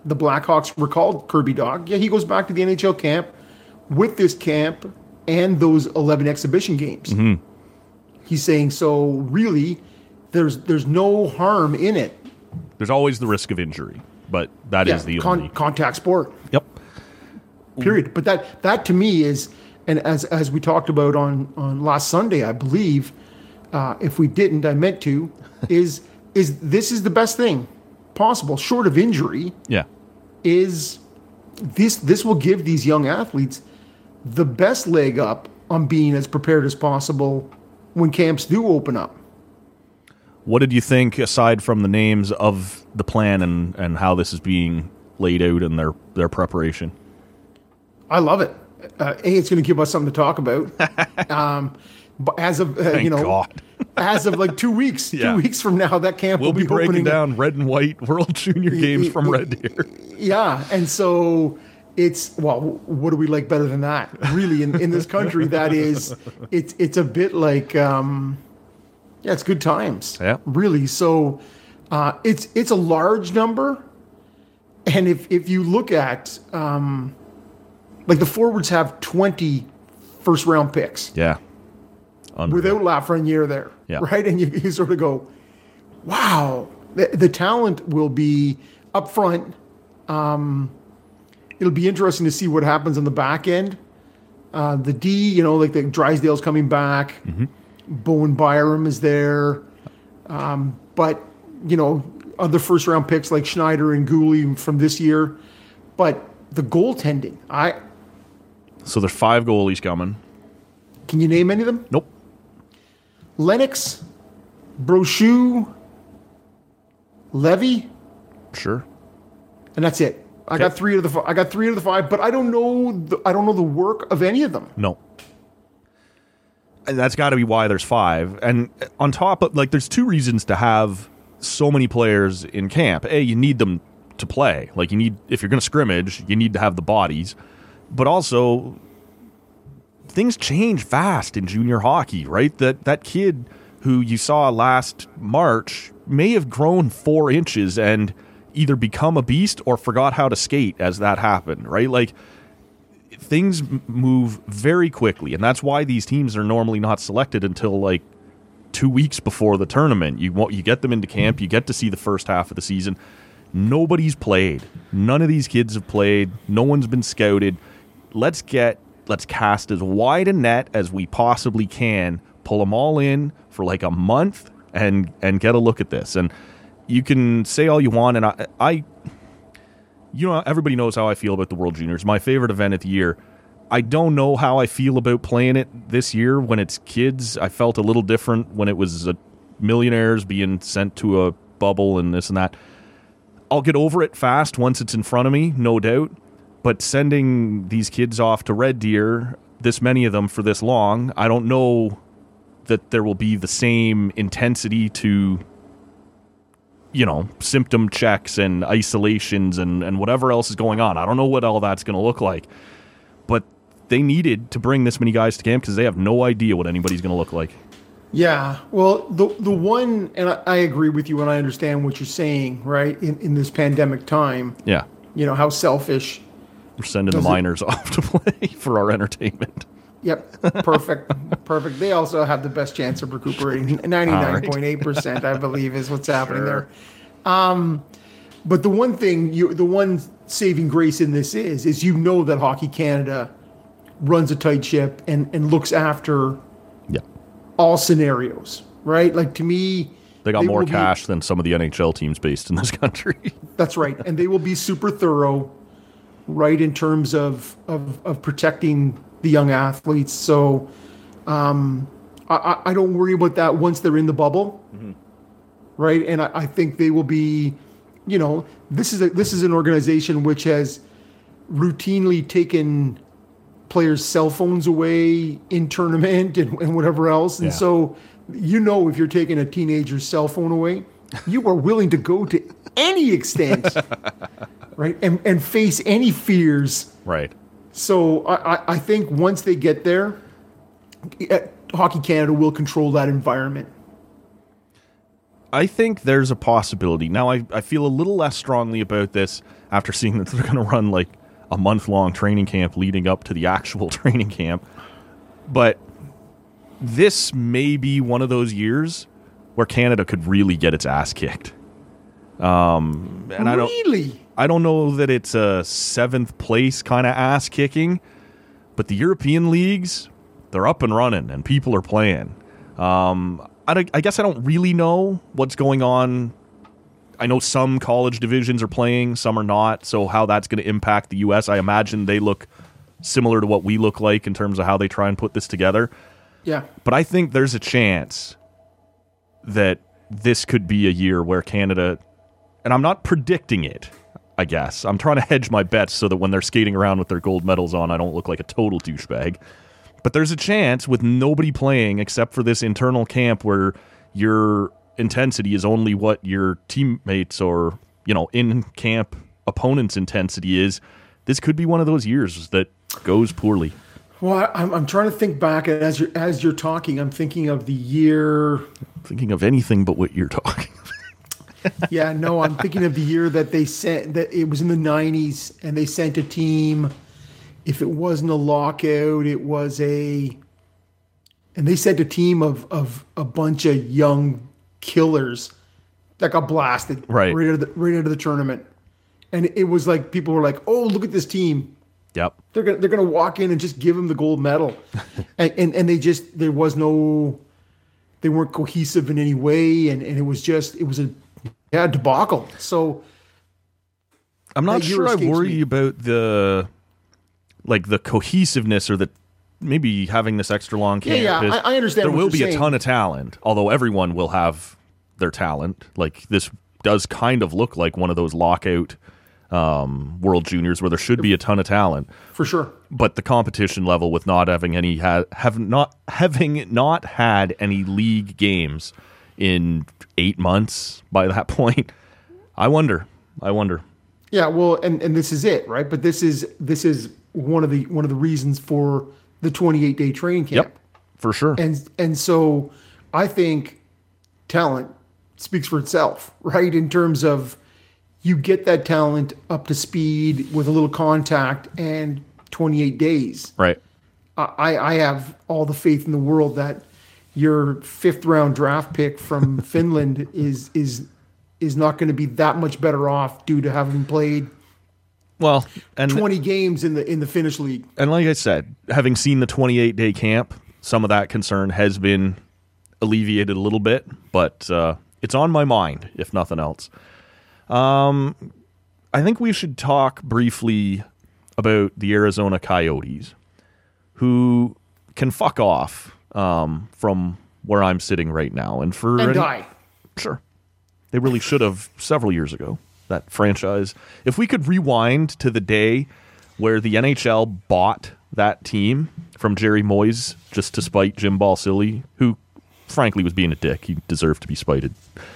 Speaker 3: the Blackhawks recalled Kirby Dach. Yeah, he goes back to the N H L camp with this camp and those eleven exhibition games.
Speaker 2: Mm-hmm.
Speaker 3: He's saying, so really, there's there's no harm in it.
Speaker 2: There's always the risk of injury, but that
Speaker 3: Yeah,
Speaker 2: is the
Speaker 3: con-
Speaker 2: only...
Speaker 3: contact sport.
Speaker 2: Yep.
Speaker 3: Period. But that that to me is, and as as we talked about on on last Sunday, I believe, uh, if we didn't, I meant to, is is this is the best thing possible, short of injury.
Speaker 2: Yeah.
Speaker 3: Is this this will give these young athletes the best leg up on being as prepared as possible when camps do open up.
Speaker 2: What did you think, aside from the names of the plan and, and how this is being laid out in their, their preparation?
Speaker 3: I love it. Uh, a, it's going to give us something to talk about. um, but as of uh,
Speaker 2: Thank
Speaker 3: you know,
Speaker 2: God.
Speaker 3: as of like two weeks,
Speaker 2: Yeah.
Speaker 3: two weeks from now, that camp
Speaker 2: We'll
Speaker 3: will
Speaker 2: be
Speaker 3: be
Speaker 2: breaking
Speaker 3: opening.
Speaker 2: down red and white World Junior games from Red Deer.
Speaker 3: Yeah, and so it's well, what do we like better than that? Really, in, in this country, that is, it's it's a bit like, um, yeah, it's good times.
Speaker 2: Yeah.
Speaker 3: Really. So, uh, it's it's a large number, and if if you look at, um, like the forwards have twenty first round picks
Speaker 2: Yeah. Unreal.
Speaker 3: without Lafreniere there,
Speaker 2: Yeah.
Speaker 3: right? And you, you sort of go, wow, the, the talent will be up front. Um, it'll be interesting to see what happens on the back end. Uh, the D, you know, like the Drysdale's coming back.
Speaker 2: Mm-hmm.
Speaker 3: Bowen Byram is there. Um, but, you know, other first round picks like Schneider and Gooley from this year. But the goaltending, I
Speaker 2: So there's five goalies coming.
Speaker 3: can you name any of them?
Speaker 2: Nope.
Speaker 3: Lennox, Brochu, Levy,
Speaker 2: Sure.
Speaker 3: and that's it. I got three of the fi- I got three of the five, but I don't know the, I don't know the work of any of them.
Speaker 2: No. And that's got to be why there's five. And on top of, like, there's two reasons to have so many players in camp. A, you need them to play. Like, you need, if you're going to scrimmage, you need to have the bodies. But also, things change fast in junior hockey, right? That that kid who you saw last March may have grown four inches and either become a beast or forgot how to skate as that happened, right? Like, things m- move very quickly, and that's why these teams are normally not selected until like two weeks before the tournament. You want, you get them into camp, you get to see the first half of the season. Nobody's played. None of these kids have played. No one's been scouted. Let's get, let's cast as wide a net as we possibly can, pull them all in for like a month and, and get a look at this. And you can say all you want, and I, I, you know, everybody knows how I feel about the World Juniors. My favorite event of the year. I don't know how I feel about playing it this year when it's kids. I felt a little different when it was a millionaires being sent to a bubble and this and that. I'll get over it fast once it's in front of me, no doubt. But sending these kids off to Red Deer, this many of them for this long, I don't know that there will be the same intensity to, you know, symptom checks and isolations and, and whatever else is going on. I don't know what all that's going to look like. But they needed to bring this many guys to camp because they have no idea what anybody's going to look like.
Speaker 3: Yeah, well, the the one, and I, I agree with you, and I understand what you're saying, right? In in this pandemic time,
Speaker 2: Yeah.
Speaker 3: you know how selfish.
Speaker 2: We're sending
Speaker 3: Does
Speaker 2: the
Speaker 3: it-
Speaker 2: minors off to play for our entertainment.
Speaker 3: Yep, perfect, perfect. They also have the best chance of recuperating. ninety-nine point eight percent, I believe, is what's happening there. Um, but the one thing, you, the one saving grace in this is, is you know that Hockey Canada runs a tight ship and and looks after
Speaker 2: Yeah.
Speaker 3: all scenarios, right? Like, to me,
Speaker 2: They got more
Speaker 3: will be-
Speaker 2: cash than some of the N H L teams based in this country.
Speaker 3: That's right, and they will be super thorough, right, in terms of of, of protecting the young athletes. So, um, I, I- I don't worry about that once they're in the bubble, right? And I, I think they will be, you know, this is a this is an organization which has routinely taken players' cell phones away in tournament and, and whatever else, and
Speaker 2: Yeah.
Speaker 3: so you know if you're taking a teenager's cell phone away, you are willing to go to any extent, right, and and face any fears.
Speaker 2: Right.
Speaker 3: So I, I- I think once they get there, eh, Hockey Canada will control that environment.
Speaker 2: I think there's a possibility. Now, I, I feel a little less strongly about this after seeing that they're going to run like a month-long training camp leading up to the actual training camp. But this may be one of those years where Canada could really get its ass kicked. Um, and I don't,
Speaker 3: really?
Speaker 2: I don't know that it's a seventh place kind of ass kicking, but the European leagues, they're up and running and people are playing. Um, I, I guess I don't really know what's going on. I know some college divisions are playing, some are not. So how that's going to impact the U S, I imagine they look similar to what we look like in terms of how they try and put this together.
Speaker 3: Yeah.
Speaker 2: But I think there's a chance that this could be a year where Canada, and I'm not predicting it, I guess. I'm trying to hedge my bets so that when they're skating around with their gold medals on, I don't look like a total douchebag. But there's a chance with nobody playing except for this internal camp where your intensity is only what your teammates or, you know, in-camp opponent's intensity is. This could be one of those years that goes poorly.
Speaker 3: Well, I'm I'm trying to think back, and as you're as you're talking, I'm thinking of the year.
Speaker 2: Thinking of anything but what you're talking.
Speaker 3: Yeah, no, I'm thinking of the year that they sent that it was in the nineties, and they sent a team. If it wasn't a lockout, it was a, and they sent a team of of a bunch of young killers that got blasted
Speaker 2: right
Speaker 3: right into the, right into the tournament, and it was like people were like, "Oh, look at this team."
Speaker 2: Yep.
Speaker 3: They're gonna they're gonna walk in and just give them the gold medal, and, and and they just there was no, they weren't cohesive in any way, and, and it was just it was a yeah debacle. So
Speaker 2: I'm not sure I worry
Speaker 3: me.
Speaker 2: about the like the cohesiveness or the maybe having this extra long camp.
Speaker 3: Yeah, yeah, I, I understand.
Speaker 2: There
Speaker 3: what
Speaker 2: will be
Speaker 3: you're
Speaker 2: a
Speaker 3: saying.
Speaker 2: ton of talent, although everyone will have their talent. Like this does kind of look like one of those lockout. Um, World Juniors where there should be a ton of talent
Speaker 3: for sure,
Speaker 2: but the competition level with not having any ha- have not having not had any league games in eight months by that point, I wonder, I wonder.
Speaker 3: Yeah, well, and, and this is it, right? But this is this is one of the one of the reasons for the twenty-eight day training camp.
Speaker 2: Yep, for sure.
Speaker 3: And and so I think talent speaks for itself, right? In terms of you get that talent up to speed with a little contact and twenty-eight days.
Speaker 2: Right.
Speaker 3: I, I have all the faith in the world that your fifth round draft pick from Finland is is is not going to be that much better off due to having played
Speaker 2: well and
Speaker 3: twenty games in the in the Finnish league.
Speaker 2: And like I said, having seen the twenty-eight day camp, some of that concern has been alleviated a little bit, but uh, it's on my mind, if nothing else. Um, I think we should talk briefly about the Arizona Coyotes, who can fuck off um, from where I'm sitting right now. And for
Speaker 3: And
Speaker 2: any,
Speaker 3: die.
Speaker 2: Sure. They really should have several years ago, that franchise. If we could rewind to the day where the N H L bought that team from Jerry Moyes just to spite Jim Balsillie, who frankly was being a dick. He deserved to be spited.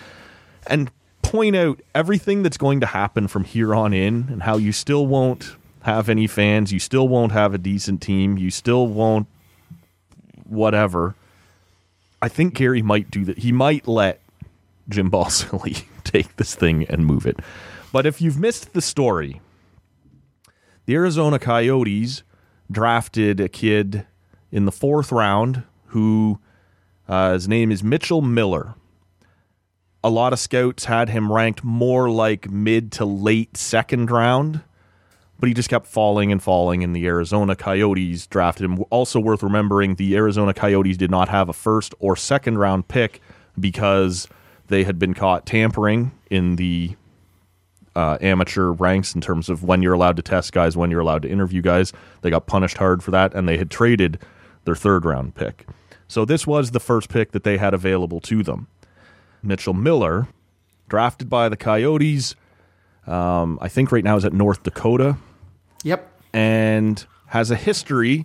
Speaker 2: And point out everything that's going to happen from here on in and how you still won't have any fans, you still won't have a decent team, you still won't whatever. I think Gary might do that. He might let Jim Balsillie take this thing and move it. But if you've missed the story, the Arizona Coyotes drafted a kid in the fourth round who uh, his name is Mitchell Miller. A lot of scouts had him ranked more like mid to late second round, but he just kept falling and falling, and the Arizona Coyotes drafted him. Also worth remembering, the Arizona Coyotes did not have a first or second round pick because they had been caught tampering in the uh, amateur ranks in terms of when you're allowed to test guys, when you're allowed to interview guys. They got punished hard for that, and they had traded their third round pick. So this was the first pick that they had available to them. Mitchell Miller, drafted by the Coyotes, um, I think right now is at North Dakota.
Speaker 3: Yep.
Speaker 2: And has a history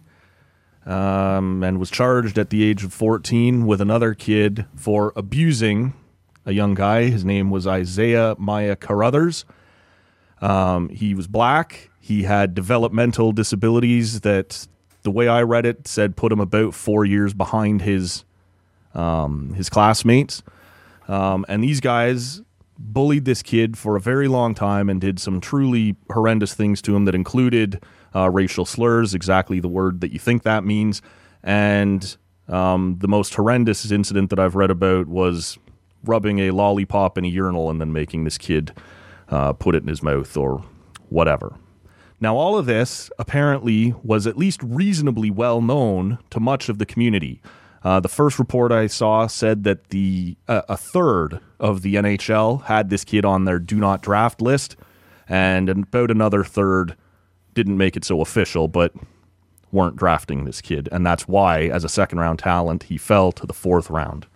Speaker 2: um, and was charged at the age of fourteen with another kid for abusing a young guy. His name was Isaiah Maya Carruthers. Um, he was black. He had developmental disabilities that, the way I read it, said put him about four years behind his um, his classmates. Um, and these guys bullied this kid for a very long time and did some truly horrendous things to him that included uh, racial slurs, exactly the word that you think that means. And um, the most horrendous incident that I've read about was rubbing a lollipop in a urinal and then making this kid uh, put it in his mouth or whatever. Now, all of this apparently was at least reasonably well known to much of the community. Uh, the first report I saw said that the uh, a third of the N H L had this kid on their do not draft list, and about another third didn't make it so official, but weren't drafting this kid. And that's why, as a second-round talent, he fell to the fourth round.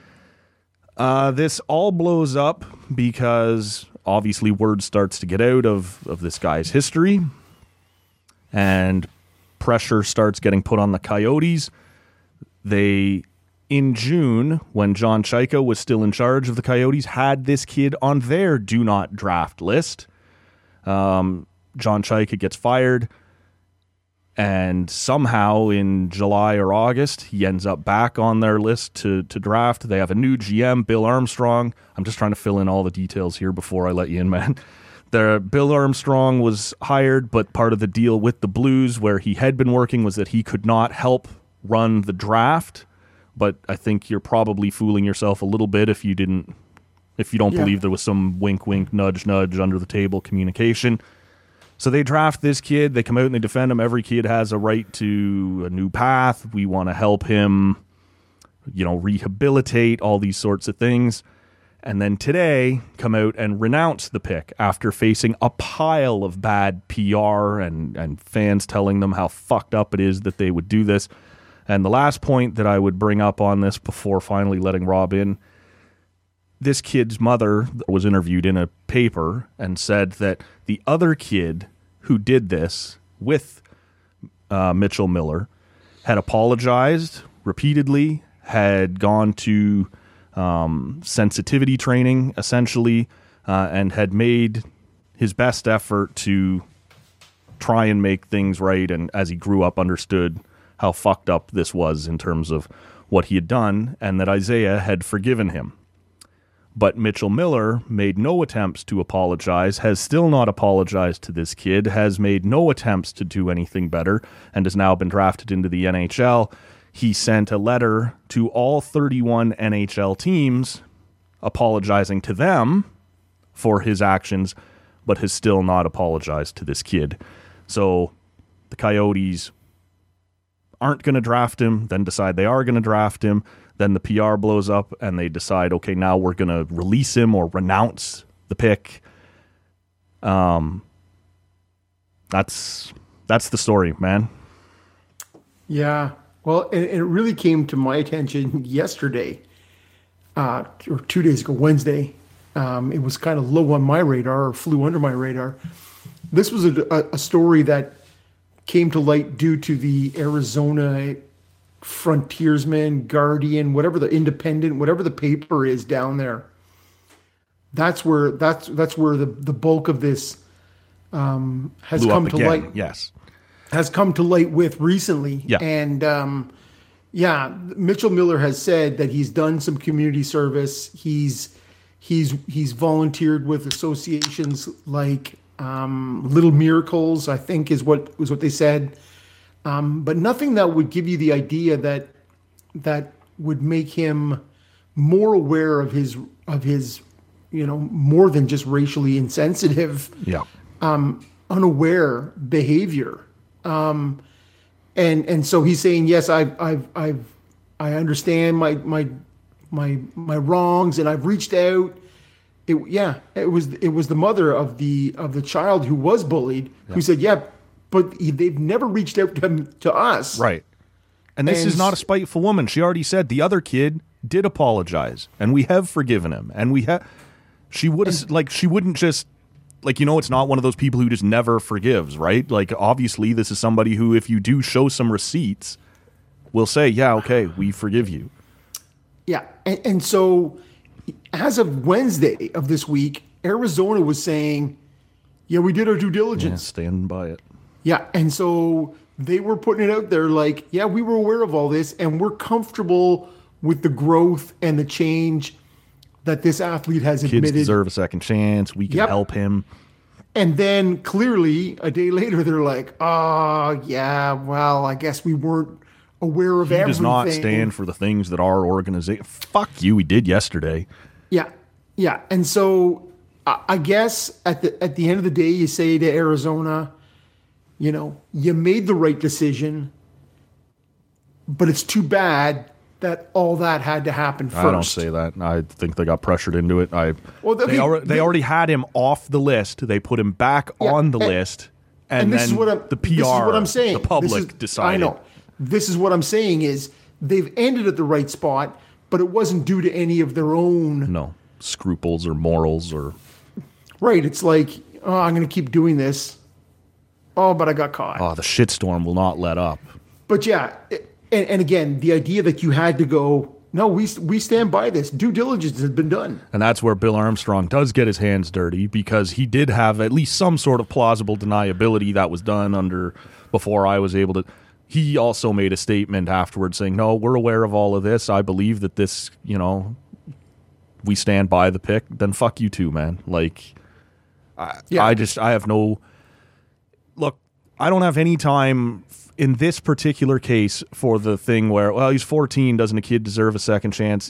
Speaker 2: Uh, this all blows up because obviously word starts to get out of, of this guy's history, and pressure starts getting put on the Coyotes. They, in June, when John Chayka was still in charge of the Coyotes, had this kid on their do not draft list. Um, John Chayka gets fired, and somehow in July or August, he ends up back on their list to, to draft. They have a new G M, Bill Armstrong. I'm just trying to fill in all the details here before I let you in, man. There, Bill Armstrong was hired, but part of the deal with the Blues, where he had been working, was that he could not help run the draft. But I think you're probably fooling yourself a little bit if you didn't, if you don't yeah. believe there was some wink, wink, nudge, nudge under the table communication. So they draft this kid. They come out and they defend him. Every kid has a right to a new path. We want to help him, you know, rehabilitate, all these sorts of things. And then today come out and renounce the pick after facing a pile of bad P R and, and fans telling them how fucked up it is that they would do this. And the last point that I would bring up on this before finally letting Rob in, this kid's mother was interviewed in a paper and said that the other kid who did this with uh, Mitchell Miller had apologized repeatedly, had gone to um, sensitivity training, essentially, uh, and had made his best effort to try and make things right, and as he grew up understood how fucked up this was in terms of what he had done, and that Isaiah had forgiven him. But Mitchell Miller made no attempts to apologize, has still not apologized to this kid, has made no attempts to do anything better, and has now been drafted into the N H L. He sent a letter to all thirty-one N H L teams apologizing to them for his actions, but has still not apologized to this kid. So the Coyotes aren't going to draft him, then decide they are going to draft him. Then the P R blows up and they decide, okay, now we're going to release him or renounce the pick. Um, that's that's the story, man.
Speaker 3: Yeah. Well, it, it really came to my attention yesterday, uh, or two days ago, Wednesday. Um, it was kind of low on my radar, or flew under my radar. This was a, a, a story that came to light due to the Arizona Frontiersman, Guardian, whatever the Independent, whatever the paper is down there. That's where that's that's where the, the bulk of this um, has
Speaker 2: Blew
Speaker 3: come
Speaker 2: up
Speaker 3: to
Speaker 2: again.
Speaker 3: light.
Speaker 2: Yes,
Speaker 3: has come to light with recently.
Speaker 2: Yeah,
Speaker 3: and um, yeah, Mitchell Miller has said that he's done some community service. He's he's he's volunteered with associations like um, Little Miracles, I think is what was what they said. Um, but nothing that would give you the idea that that would make him more aware of his of his, you know, more than just racially insensitive,
Speaker 2: yeah,
Speaker 3: um, unaware behavior. Um, and and so he's saying, yes, I've I've I've I understand my my my my wrongs, and I've reached out. It, yeah, it was it was the mother of the of the child who was bullied yeah. who said, yeah. But he, they've never reached out to, to us.
Speaker 2: Right. And this and is not a spiteful woman. She already said the other kid did apologize, and we have forgiven him. And we have, she would have, like, she wouldn't just, like, you know, it's not one of those people who just never forgives, right? Like, obviously, this is somebody who, if you do show some receipts, will say, yeah, okay, we forgive you.
Speaker 3: Yeah. And, and so, as of Wednesday of this week, Arizona was saying, yeah, we did our due diligence.
Speaker 2: Yeah, stand by it.
Speaker 3: Yeah, and so they were putting it out there like, yeah, we were aware of all this, and we're comfortable with the growth and the change. that this athlete has
Speaker 2: Kids
Speaker 3: admitted.
Speaker 2: deserve a second chance. We can
Speaker 3: Yep.
Speaker 2: help him.
Speaker 3: And then clearly a day later, they're like, oh, yeah, well, I guess we weren't aware of
Speaker 2: He
Speaker 3: everything.
Speaker 2: does not stand for the things that our organization. Fuck you, he did yesterday.
Speaker 3: Yeah. Yeah. And so I I guess at the, at the end of the day, you say to Arizona, you know, you made the right decision, but it's too bad that all that had to happen first.
Speaker 2: I don't say that. I think they got pressured into it. I
Speaker 3: Well,
Speaker 2: they,
Speaker 3: okay,
Speaker 2: already, they
Speaker 3: the-
Speaker 2: already had him off the list. They put him back
Speaker 3: Yeah,
Speaker 2: on the
Speaker 3: and-
Speaker 2: list, and,
Speaker 3: And this
Speaker 2: then
Speaker 3: is what I'm,
Speaker 2: the P R,
Speaker 3: this is what I'm saying.
Speaker 2: the public
Speaker 3: This is-
Speaker 2: decided.
Speaker 3: I know. This is what I'm saying is they've ended at the right spot, but it wasn't due to any of their own.
Speaker 2: No scruples or morals or
Speaker 3: Right. It's like, oh, I'm going to keep doing this. Oh, but I got caught.
Speaker 2: oh, the shitstorm will not let up.
Speaker 3: But yeah, it- and, and again, the idea that you had to go, no, we we stand by this. Due diligence has been done.
Speaker 2: And that's where Bill Armstrong does get his hands dirty, because he did have at least some sort of plausible deniability that was done under before I was able to. He also made a statement afterwards saying, no, we're aware of all of this. I believe that this, you know, we stand by the pick. Then fuck you too, man. Like, I,
Speaker 3: Yeah.
Speaker 2: I just, I have no, look, I don't have any time in this particular case for the thing where, well, he's fourteen. Doesn't a kid deserve a second chance?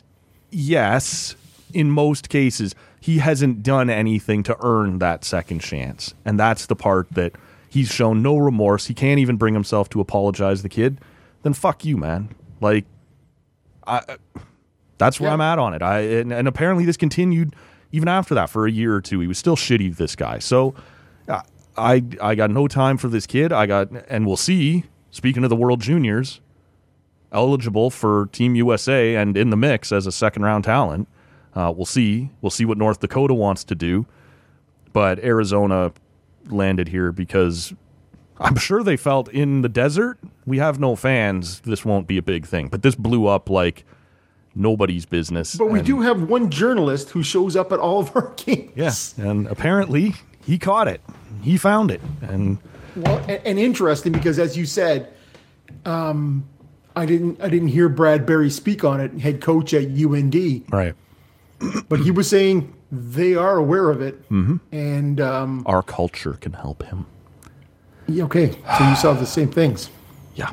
Speaker 2: Yes, in most cases, he hasn't done anything to earn that second chance. And that's the part that he's shown no remorse. He can't even bring himself to apologize to the kid. Then fuck you, man. Like, I, that's where
Speaker 3: Yeah.
Speaker 2: I'm at on it. I and, and apparently this continued even after that for a year or two. He was still shitty, this guy. So uh, I I got no time for this kid. I got, and we'll see, speaking of the World Juniors, eligible for Team U S A and in the mix as a second round talent. Uh, we'll see. We'll see what North Dakota wants to do. But Arizona landed here because I'm sure they felt in the desert, we have no fans, this won't be a big thing. But this blew up like nobody's business.
Speaker 3: But we
Speaker 2: And-
Speaker 3: do have one journalist who shows up at all of our games.
Speaker 2: Yes, and apparently he caught it. He found it. And
Speaker 3: Well, and, and interesting because, as you said, um, I didn't I didn't hear Brad Berry speak on it, head coach at U N D,
Speaker 2: right,
Speaker 3: but he was saying they are aware of it,
Speaker 2: Mm-hmm.
Speaker 3: and um,
Speaker 2: our culture can help him.
Speaker 3: yeah, okay, so you saw the same things.
Speaker 2: Yeah.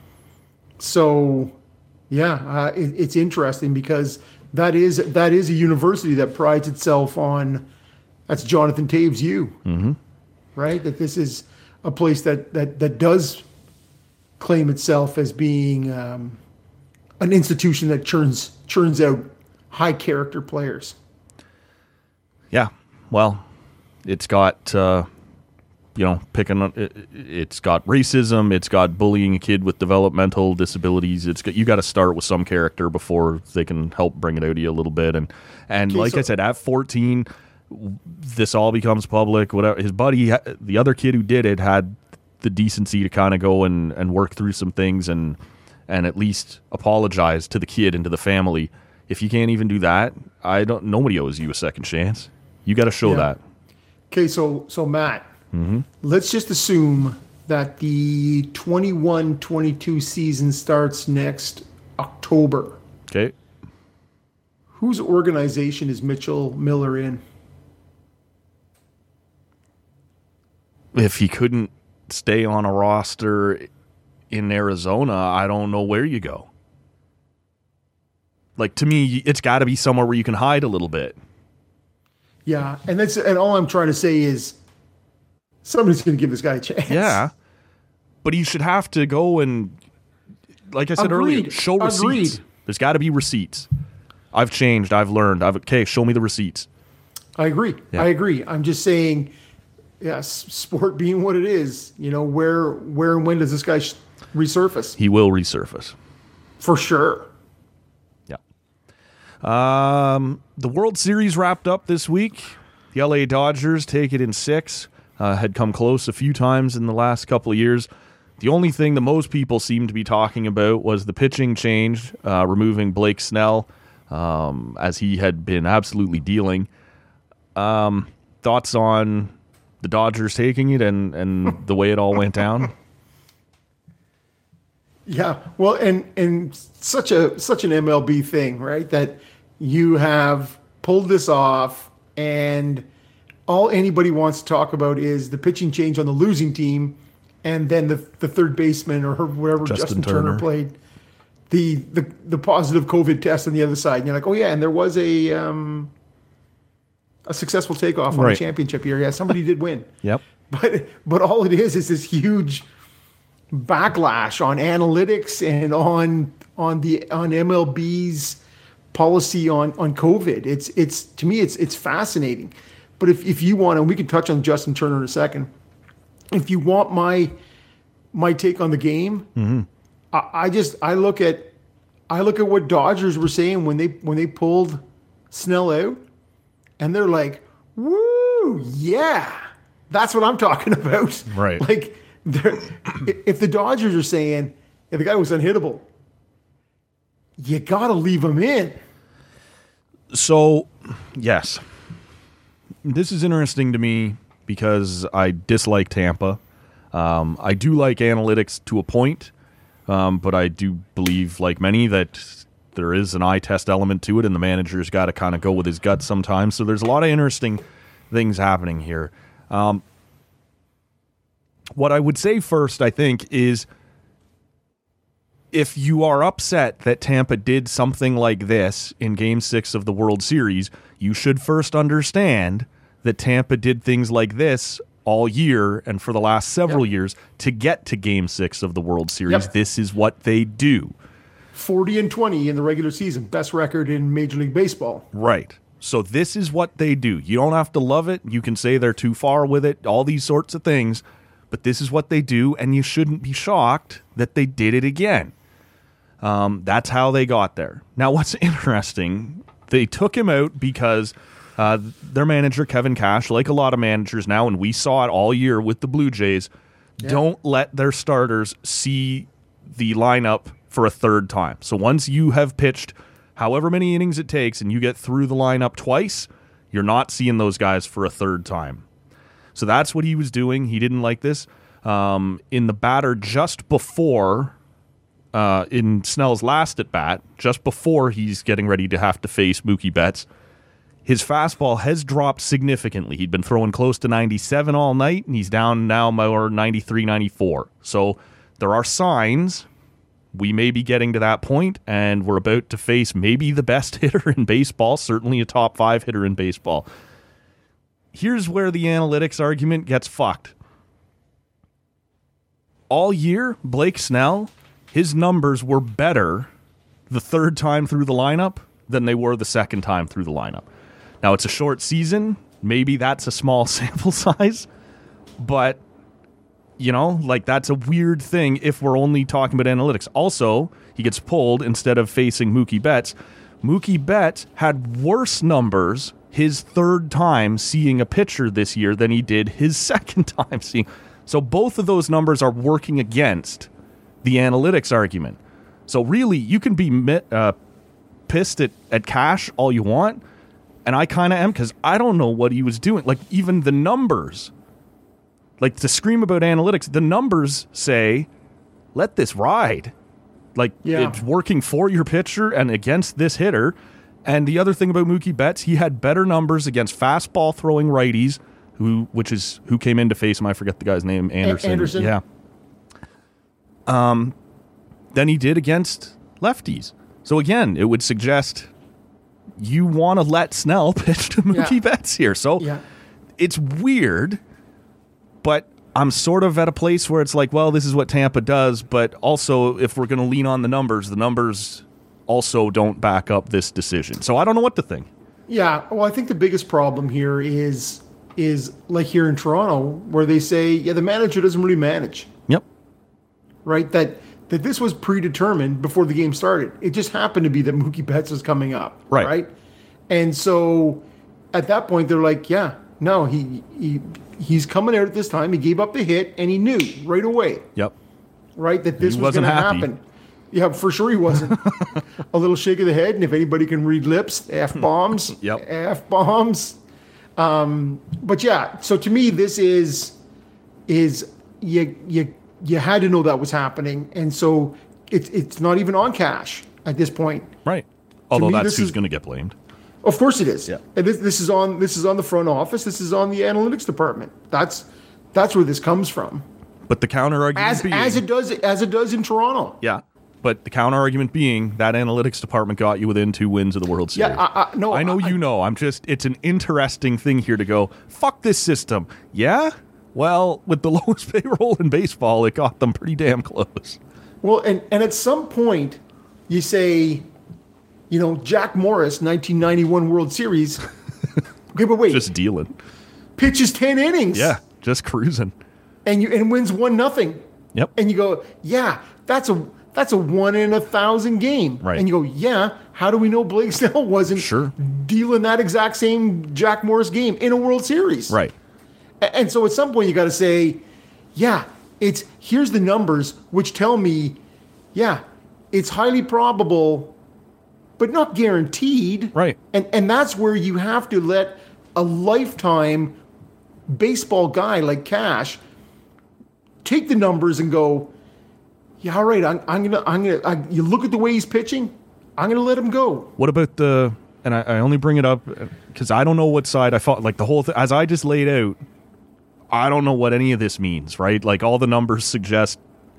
Speaker 3: So, yeah, uh, it, it's interesting because that is that is a university that prides itself on. That's Jonathan Taves U, mm-hmm. right? That this is a place that that that does claim itself as being um, an institution that churns churns out high character players.
Speaker 2: Yeah. Well, it's got, uh, you know, picking on, it, it's got racism. It's got bullying a kid with developmental disabilities. It's got, you got to start with some character before they can help bring it out of you a little bit. And, and
Speaker 3: Okay,
Speaker 2: like
Speaker 3: so-
Speaker 2: I said, at fourteen, this all becomes public. Whatever. His buddy, the other kid who did it, had the decency to kind of go and, and work through some things and, and at least apologize to the kid and to the family. If you can't even do that, I don't, nobody owes you a second chance. You got to show
Speaker 3: Yeah.
Speaker 2: that.
Speaker 3: Okay, so so Matt, let's just assume that the twenty-one twenty-two season starts next October.
Speaker 2: Okay.
Speaker 3: Whose organization is Mitchell Miller in?
Speaker 2: If he couldn't stay on a roster in Arizona, I don't know where you go. Like, to me, it's got to be somewhere where you can hide a little bit.
Speaker 3: Yeah, and that's and all I'm trying to say is somebody's going to give this guy a chance.
Speaker 2: Yeah. But you should have to go and, like I said earlier,
Speaker 3: Agreed.
Speaker 2: show receipts.
Speaker 3: Agreed.
Speaker 2: There's got to be receipts. I've changed. I've learned. I've okay. Show me the receipts.
Speaker 3: I agree.
Speaker 2: Yeah.
Speaker 3: I agree. I'm just saying, yes, sport being what it is, you know, where where and when does this guy sh- resurface?
Speaker 2: He will resurface.
Speaker 3: For sure.
Speaker 2: Yeah. Um, the World Series wrapped up this week. The L A Dodgers take it in six. Uh, had come close a few times in the last couple of years. The only thing that most people seem to be talking about was the pitching change, uh, removing Blake Snell, um, as he had been absolutely dealing. Um, thoughts on the Dodgers taking it and, and the way it all went down?
Speaker 3: Yeah. Well, and and such a such an M L B thing, right? That you have pulled this off, and all anybody wants to talk about is the pitching change on the losing team, and then the the third baseman or whatever
Speaker 2: Justin,
Speaker 3: Justin
Speaker 2: Turner.
Speaker 3: Turner played. The, the the positive COVID test on the other side. And you're like, oh, yeah, and there was a um, a successful takeoff on
Speaker 2: Right.
Speaker 3: the championship here. Yeah, somebody did win.
Speaker 2: Yep.
Speaker 3: But but all it is is this huge backlash on analytics and on on the on M L B's policy on, on COVID. It's it's to me it's it's fascinating. But if, if you want, and we can touch on Justin Turner in a second, if you want my my take on the game,
Speaker 2: Mm-hmm.
Speaker 3: I just I look at I look at what Dodgers were saying when they when they pulled Snell out, and they're like, "Woo, yeah, that's what I'm talking about."
Speaker 2: Right.
Speaker 3: Like, they're- if the Dodgers are saying, "Yeah, the guy was unhittable," you got to leave him in.
Speaker 2: So, yes. This is interesting to me because I dislike Tampa. Um, I do like analytics to a point. Um, but I do believe, like many, that there is an eye test element to it, and the manager's got to kind of go with his gut sometimes. So there's a lot of interesting things happening here. Um, what I would say first, I think, is if you are upset that Tampa did something like this in Game six of the World Series, you should first understand that Tampa did things like this all year and for the last several
Speaker 3: Yep.
Speaker 2: years to get to Game six of the World Series.
Speaker 3: Yep.
Speaker 2: This is what they do.
Speaker 3: forty and twenty in the regular season, best record in Major League Baseball.
Speaker 2: Right. So this is what they do. You don't have to love it. You can say they're too far with it, all these sorts of things, but this is what they do, and you shouldn't be shocked that they did it again. Um, that's how they got there. Now, what's interesting, they took him out because uh, their manager, Kevin Cash, like a lot of managers now, and we saw it all year with the Blue Jays, don't let their starters see the lineup for a third time. So once you have pitched however many innings it takes and you get through the lineup twice, you're not seeing those guys for a third time. So that's what he was doing. He didn't like this. Um, in the batter just before, uh, in Snell's last at bat, just before he's getting ready to have to face Mookie Betts, his fastball has dropped significantly. He'd been throwing close to ninety-seven all night, and he's down now more ninety-three, ninety-four. So there are signs we may be getting to that point, and we're about to face maybe the best hitter in baseball, certainly a top five hitter in baseball. Here's where the analytics argument gets fucked. All year, Blake Snell, his numbers were better the third time through the lineup than they were the second time through the lineup. Now, it's a short season. Maybe that's a small sample size, but, you know, like that's a weird thing if we're only talking about analytics. Also, he gets pulled instead of facing Mookie Betts. Mookie Betts had worse numbers his third time seeing a pitcher this year than he did his second time seeing. So both of those numbers are working against the analytics argument. So really, you can be uh, pissed at, at Cash all you want, and I kind of am because I don't know what he was doing. Like, even the numbers, like to scream about analytics, the numbers say, let this ride. Like,
Speaker 3: Yeah.
Speaker 2: it's working for your pitcher and against this hitter. And the other thing about Mookie Betts, he had better numbers against fastball throwing righties, who which is who came in to face him. I forget the guy's name, Anderson.
Speaker 3: Anderson.
Speaker 2: Yeah. Um, than he did against lefties. So again, it would suggest you want to let Snell pitch to Mookie
Speaker 3: Yeah.
Speaker 2: Betts here. So
Speaker 3: Yeah.
Speaker 2: it's weird, but I'm sort of at a place where it's like, well, this is what Tampa does, but also if we're going to lean on the numbers, the numbers also don't back up this decision. So I don't know what to think.
Speaker 3: Yeah, well, I think the biggest problem here is is like here in Toronto, where they say, yeah, the manager doesn't really manage,
Speaker 2: Yep.
Speaker 3: right? That that this was predetermined before the game started. It just happened to be that Mookie Betts was coming up,
Speaker 2: Right.
Speaker 3: right? And so at that point, they're like, yeah, no, he he he's coming out at this time. He gave up the hit, and he knew right away,
Speaker 2: Yep.
Speaker 3: right, that this
Speaker 2: He
Speaker 3: was going
Speaker 2: wasn't
Speaker 3: to
Speaker 2: happy.
Speaker 3: happen. Yeah, for sure he wasn't. A little shake of the head, and if anybody can read lips, F bombs,
Speaker 2: Yep.
Speaker 3: F bombs. Um, but yeah, so to me, this is is you you you had to know that was happening, and so it's it's not even on Cash at this point.
Speaker 2: Right. Although
Speaker 3: me,
Speaker 2: that's
Speaker 3: this
Speaker 2: who's
Speaker 3: is-
Speaker 2: going to get blamed.
Speaker 3: Of course it is.
Speaker 2: Yeah.
Speaker 3: And this, this is on this is on the front office. This is on the analytics department. That's that's where this comes from.
Speaker 2: But the counter argument
Speaker 3: As
Speaker 2: being,
Speaker 3: as it does as it does in Toronto.
Speaker 2: yeah. But the counter argument being that analytics department got you within two wins of the World Series.
Speaker 3: Yeah, I, I, no,
Speaker 2: I know
Speaker 3: I,
Speaker 2: you know. I'm just. It's an interesting thing here to go. Fuck this system. Yeah. Well, with the lowest payroll in baseball, it got them pretty damn close.
Speaker 3: Well, and, and at some point, you say, you know, Jack Morris, nineteen ninety-one World Series. Okay, but wait.
Speaker 2: Just dealing.
Speaker 3: Pitches ten innings.
Speaker 2: Yeah. Just cruising.
Speaker 3: And you and wins one nothing.
Speaker 2: Yep.
Speaker 3: And you go, yeah, that's a that's a one in a thousand game.
Speaker 2: Right.
Speaker 3: And you go, yeah, how do we know Blake Snell wasn't
Speaker 2: Sure.
Speaker 3: dealing that exact same Jack Morris game in a World Series?
Speaker 2: Right.
Speaker 3: A- And so at some point you got to say, yeah, it's here's the numbers which tell me, yeah, it's highly probable, but not guaranteed.
Speaker 2: Right.
Speaker 3: And and that's where you have to let a lifetime baseball guy like Cash take the numbers and go, yeah, all right, I'm, I'm gonna, I'm gonna. I, you look at the way he's pitching, I'm gonna let him go.
Speaker 2: What about the? And I, I only bring it up because I don't know what side I fought. Like the whole thing, as I just laid out, I don't know what any of this means. Right? Like all the numbers suggest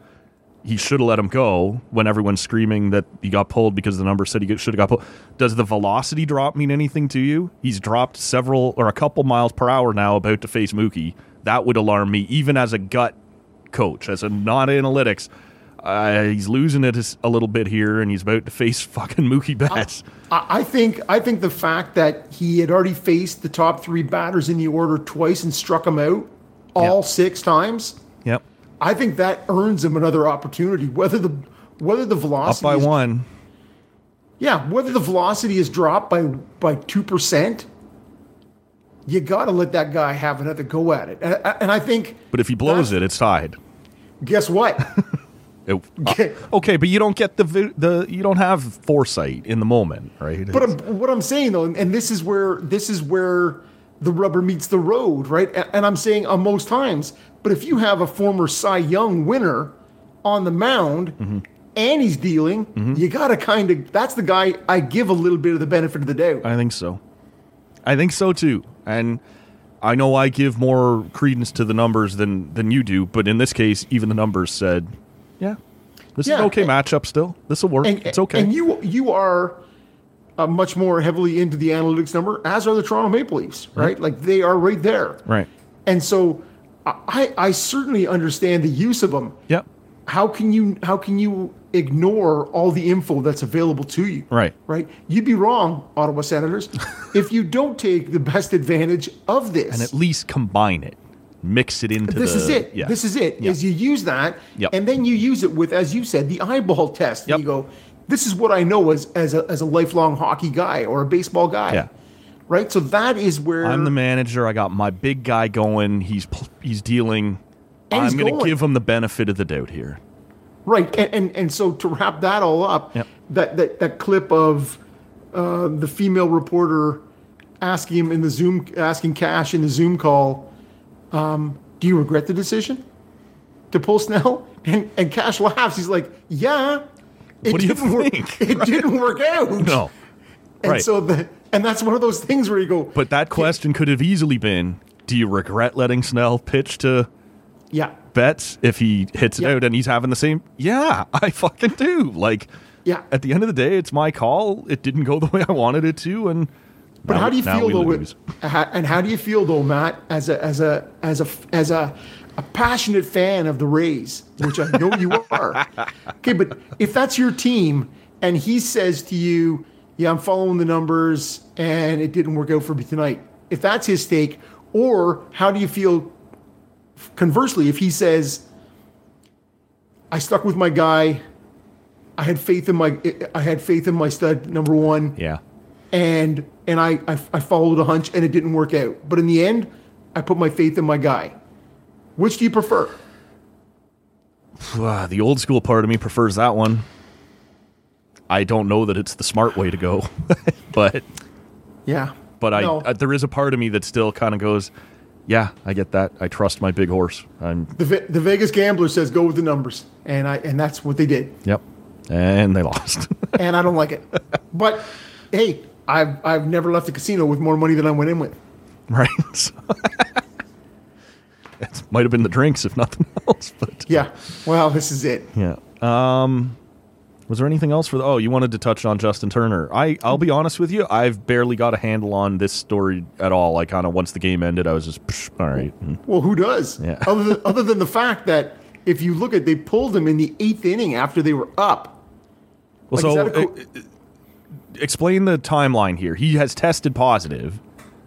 Speaker 2: he should have let him go when everyone's screaming that he got pulled because the number said he should have got pulled. Does the velocity drop mean anything to you? He's dropped several or a couple miles per hour now, about to face Mookie. That would alarm me, even as a gut coach, as a not analytics. Uh, he's losing it a little bit here, and he's about to face fucking Mookie Betts.
Speaker 3: I, I think, I think the fact that he had already faced the top three batters in the order twice and struck him out all
Speaker 2: Yep.
Speaker 3: six times.
Speaker 2: Yep.
Speaker 3: I think that earns him another opportunity. Whether the whether the
Speaker 2: Up
Speaker 3: velocity
Speaker 2: by
Speaker 3: is,
Speaker 2: one.
Speaker 3: yeah, whether the velocity is dropped by by two percent, you got to let that guy have another go at it. And, and I think,
Speaker 2: But if he blows it, it's tied.
Speaker 3: guess what?
Speaker 2: It- uh, okay, but you don't get the vi- the you don't have foresight in the moment, right?
Speaker 3: But
Speaker 2: It's-
Speaker 3: I'm, what I'm saying though, and this is where this is where the rubber meets the road, right? And, and I'm saying on most times. But if you have a former Cy Young winner on the mound
Speaker 2: Mm-hmm.
Speaker 3: and he's dealing, you got to kind of. That's the guy I give a little bit of the benefit of the doubt.
Speaker 2: I think so. I think so too. And I know I give more credence to the numbers than than you do, but in this case, even the numbers said, yeah, this
Speaker 3: Yeah,
Speaker 2: is an okay
Speaker 3: and-
Speaker 2: matchup still. This will work.
Speaker 3: And,
Speaker 2: it's okay.
Speaker 3: And you you are uh, much more heavily into the analytics number, as are the Toronto Maple Leafs, right? Like they are right there.
Speaker 2: right.
Speaker 3: And so I I certainly understand the use of them.
Speaker 2: Yep.
Speaker 3: How can you how can you ignore all the info that's available to you?
Speaker 2: Right.
Speaker 3: Right. You'd be wrong, Ottawa Senators, if you don't take the best advantage of this.
Speaker 2: And at least combine it. Mix it into
Speaker 3: This
Speaker 2: the,
Speaker 3: is it.
Speaker 2: Yeah.
Speaker 3: This is it.
Speaker 2: Yeah.
Speaker 3: Is you use that,
Speaker 2: Yep.
Speaker 3: and then you use it with, as you said, the eyeball test.
Speaker 2: Yep.
Speaker 3: And you go, this is what I know as as a, as a lifelong hockey guy or a baseball guy.
Speaker 2: Yeah.
Speaker 3: Right. So that is where
Speaker 2: I'm the manager. I got my big guy going. He's pl- he's dealing.
Speaker 3: And he's
Speaker 2: I'm going to
Speaker 3: going.
Speaker 2: give him the benefit of the doubt here.
Speaker 3: Right, and, and and so to wrap that all up,
Speaker 2: Yep.
Speaker 3: that, that that clip of uh, the female reporter asking him in the Zoom, asking Cash in the Zoom call, um, "Do you regret the decision to pull Snell?" And and Cash laughs. He's like, "Yeah, it
Speaker 2: What do you
Speaker 3: didn't work.
Speaker 2: think?"
Speaker 3: It didn't work out."
Speaker 2: No.
Speaker 3: and
Speaker 2: right.
Speaker 3: so the and that's one of those things where you go,
Speaker 2: But that question could have easily been, do you regret letting Snell pitch to
Speaker 3: "Yeah,
Speaker 2: Betts if he hits it
Speaker 3: Yeah.
Speaker 2: out and he's having the same? Yeah, I fucking do. Like,
Speaker 3: yeah."
Speaker 2: at the end of the day, it's my call. It didn't go the way I wanted it to, and
Speaker 3: But
Speaker 2: now-
Speaker 3: how do you
Speaker 2: now
Speaker 3: feel
Speaker 2: we
Speaker 3: though?
Speaker 2: lose.
Speaker 3: With, ha- and how do you feel though, Matt, as a as a as a as a, a passionate fan of the Rays, which I know you are. Okay, but if that's your team and he says to you, "Yeah, I'm following the numbers and it didn't work out for me tonight," if that's his stake, or how do you feel? Conversely, if he says, "I stuck with my guy, I had faith in my I had faith in my stud number one."
Speaker 2: Yeah.
Speaker 3: and and I, I I followed a hunch and it didn't work out. But in the end, I put my faith in my guy. Which do you prefer?
Speaker 2: Ah, the old school part of me prefers that one. I don't know that it's the smart way to go, but
Speaker 3: Yeah.
Speaker 2: but I
Speaker 3: No.
Speaker 2: uh, there is a part of me that still kind of goes, yeah, I get that. I trust my big horse. I'm
Speaker 3: The Ve- the Vegas gambler says go with the numbers, and I and that's what they did.
Speaker 2: yep, and they lost.
Speaker 3: And I don't like it. But hey, I've I've never left a casino with more money than I went in with.
Speaker 2: Right. So it might have been the drinks, if nothing else. But
Speaker 3: yeah. Well, this is it.
Speaker 2: Yeah. Um, was there anything else for the? Oh, you wanted to touch on Justin Turner. I I'll be honest with you. I've barely got a handle on this story at all. I kind of once the game ended, I was just psh, all right.
Speaker 3: Well, who does?
Speaker 2: Yeah.
Speaker 3: Other than, other than the fact that if you look at, they pulled him in the eighth inning after they were up.
Speaker 2: Well,
Speaker 3: Like, is
Speaker 2: so
Speaker 3: that a co-
Speaker 2: uh, uh, explain the timeline here. He has tested positive.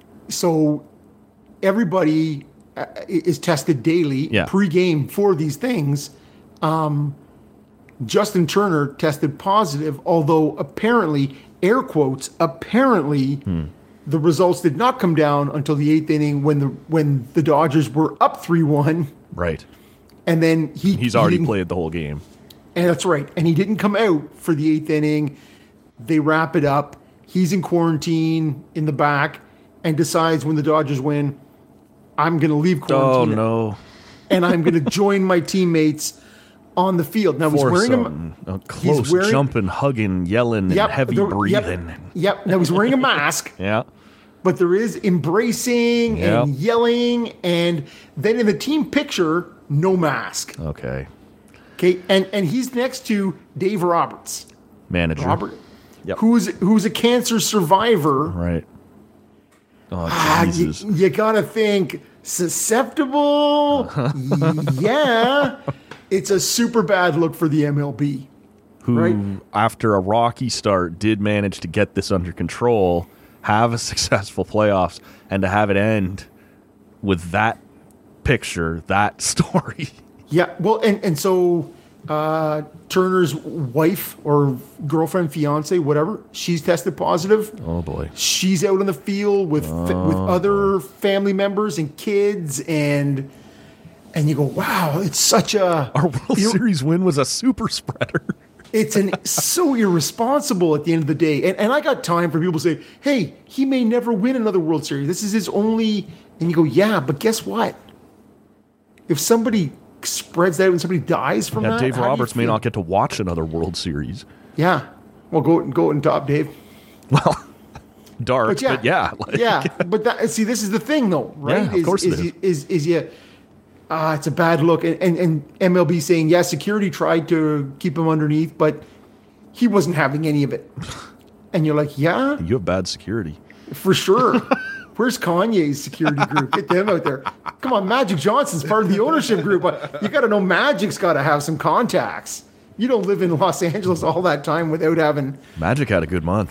Speaker 3: So everybody uh, is tested daily
Speaker 2: Yeah.
Speaker 3: pre-game for these things. Um, Justin Turner tested positive, although apparently, air quotes, apparently
Speaker 2: Hmm.
Speaker 3: the results did not come down until the eighth inning when the when the Dodgers were up three one,
Speaker 2: Right.
Speaker 3: and then he
Speaker 2: He's
Speaker 3: he
Speaker 2: already
Speaker 3: didn't-
Speaker 2: played the whole game.
Speaker 3: And that's right. And he didn't come out for the eighth inning. They wrap it up. He's in quarantine in the back and decides when the Dodgers win, I'm going to leave
Speaker 2: Oh
Speaker 3: quarantine
Speaker 2: no.
Speaker 3: and I'm going to join my teammates on the field. Now he's
Speaker 2: For
Speaker 3: wearing a
Speaker 2: some, uh, close,
Speaker 3: wearing-
Speaker 2: jumping, hugging, yelling,
Speaker 3: yep,
Speaker 2: and heavy
Speaker 3: the-
Speaker 2: breathing.
Speaker 3: Yep, yep. Now he's wearing a mask,
Speaker 2: Yeah.
Speaker 3: but there is embracing
Speaker 2: Yep.
Speaker 3: and yelling. And then in the team picture, no mask.
Speaker 2: Okay.
Speaker 3: Okay, and and he's next to Dave Roberts.
Speaker 2: Manager.
Speaker 3: Robert,
Speaker 2: Yep.
Speaker 3: who's who's a cancer survivor.
Speaker 2: Right. Oh,
Speaker 3: Ah, you,
Speaker 2: Jesus.
Speaker 3: you gotta think susceptible. Yeah, it's a super bad look for the M L B.
Speaker 2: Who,
Speaker 3: right.
Speaker 2: after a rocky start, did manage to get this under control, have a successful playoffs, and to have it end with that picture, that story.
Speaker 3: Yeah, well, and and so uh, Turner's wife or girlfriend, fiance, whatever, she's tested positive.
Speaker 2: Oh boy.
Speaker 3: She's out on the field with with other family members and kids, and and you go, wow, it's such a
Speaker 2: Our World
Speaker 3: ir-
Speaker 2: Series win was a super spreader.
Speaker 3: it's an so irresponsible at the end of the day. And and I got time for people to say, hey, he may never win another World Series. This is his only. And you go, yeah, but guess what? If somebody spreads out and somebody dies from
Speaker 2: Yeah,
Speaker 3: that,
Speaker 2: Dave
Speaker 3: how do you
Speaker 2: Roberts may
Speaker 3: feel?
Speaker 2: not get to watch another World Series.
Speaker 3: Yeah, well, go go and top, Dave.
Speaker 2: Well, dark,
Speaker 3: But yeah,
Speaker 2: but yeah. like-
Speaker 3: yeah. But that, see, this is the thing, though, right?
Speaker 2: Yeah, of course
Speaker 3: is,
Speaker 2: it
Speaker 3: is,
Speaker 2: is.
Speaker 3: is is you? Ah, it's a bad look, and, and and M L B saying, yeah, security tried to keep him underneath, but he wasn't having any of it. And you're like, yeah,
Speaker 2: You have bad security.
Speaker 3: for sure. Where's Kanye's security group? Get them out there. Come on, Magic Johnson's part of the ownership group. But you got to know Magic's got to have some contacts. You don't live in Los Angeles all that time without having.
Speaker 2: Magic had a good month.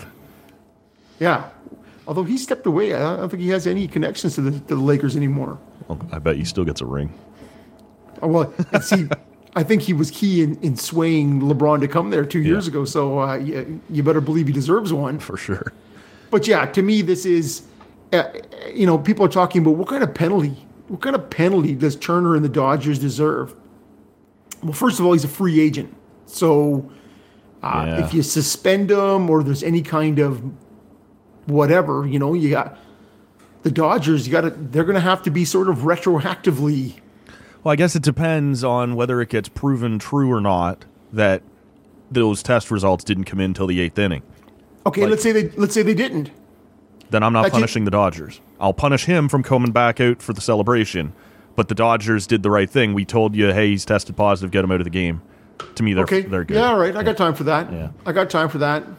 Speaker 3: Yeah. Although he stepped away, I don't think he has any connections to the, to the Lakers anymore.
Speaker 2: Well, I bet he still gets a ring.
Speaker 3: Oh, well, and see, I think he was key in, in swaying LeBron to come there two years
Speaker 2: Yeah.
Speaker 3: ago. So uh, you, you better believe he deserves one.
Speaker 2: For sure.
Speaker 3: But yeah, to me, this is, uh, you know, people are talking about what kind of penalty, what kind of penalty does Turner and the Dodgers deserve? Well, first of all, he's a free agent. So uh,
Speaker 2: Yeah.
Speaker 3: if you suspend him or there's any kind of whatever, you know, you got the Dodgers, you got to, they're going to have to be sort of retroactively.
Speaker 2: Well, I guess it depends on whether it gets proven true or not that those test results didn't come in till the eighth inning.
Speaker 3: Okay,
Speaker 2: Like-
Speaker 3: let's say they let's say they didn't.
Speaker 2: Then I'm not
Speaker 3: That's it.
Speaker 2: punishing the Dodgers. I'll punish him from coming back out for the celebration. But the Dodgers did the right thing. We told you, hey, he's tested positive, get him out of the game. To me, they're
Speaker 3: Okay,
Speaker 2: they're good.
Speaker 3: yeah, all right, I got time for that.
Speaker 2: Yeah.
Speaker 3: I got time for that.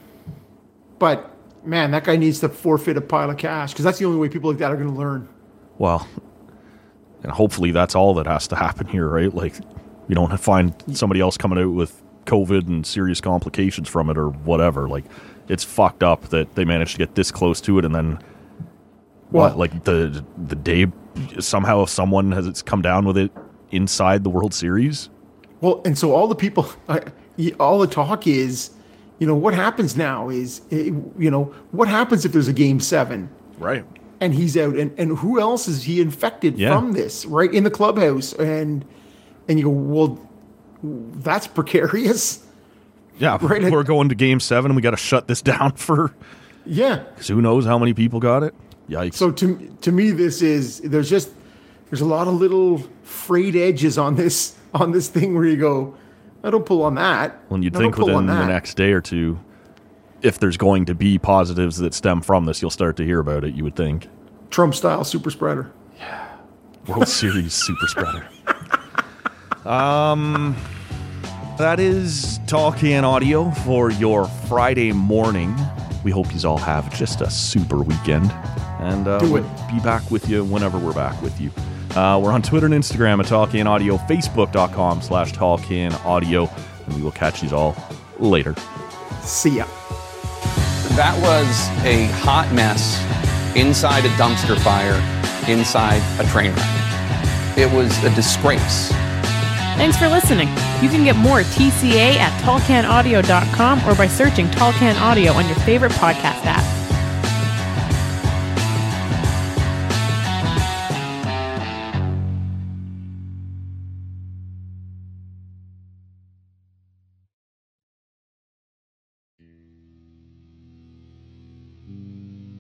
Speaker 3: But man, that guy needs to forfeit a pile of cash because that's the only way people like that are going to learn.
Speaker 2: Well, and hopefully that's all that has to happen here, right? Like, you don't find somebody else coming out with COVID and serious complications from it or whatever. Like, it's fucked up that they managed to get this close to it, and then what?
Speaker 3: Well-
Speaker 2: Like the the day somehow someone has it's come down with it inside the World Series.
Speaker 3: Well, and so all the people, I, all the talk is, you know, what happens now is, eh, you know, what happens if there's a game seven
Speaker 2: Right.
Speaker 3: and he's out, and, and who else is he infected
Speaker 2: Yeah.
Speaker 3: from this, right, in the clubhouse? And and you go, well, that's precarious.
Speaker 2: Yeah,
Speaker 3: Right.
Speaker 2: we're going to Game Seven, and we got to shut this down for.
Speaker 3: Yeah.
Speaker 2: Because who knows how many people got it? Yikes!
Speaker 3: So to to me, this is there's just there's a lot of little frayed edges on this on this thing where you go, I don't pull on that.
Speaker 2: when you'd
Speaker 3: I
Speaker 2: think
Speaker 3: don't pull
Speaker 2: within
Speaker 3: on
Speaker 2: the
Speaker 3: that.
Speaker 2: next day or two, if there's going to be positives that stem from this, you'll start to hear about it, you would think.
Speaker 3: Trump-style super spreader.
Speaker 2: World Series super spreader. Um, that is Tall Can Audio for your Friday morning. We hope you all have just a super weekend. And uh,
Speaker 3: Do it.
Speaker 2: we'll be back with you whenever we're back with you. Uh, we're on Twitter and Instagram at Tall Can Audio, Facebook.com slash Tall Can Audio. And we will catch you all later.
Speaker 3: See ya.
Speaker 8: That was a hot mess inside a dumpster fire, inside a train wreck. It was a disgrace.
Speaker 1: Thanks for listening. You can get more T C A at tall can audio dot com or by searching Tall Can Audio on your favorite podcast app.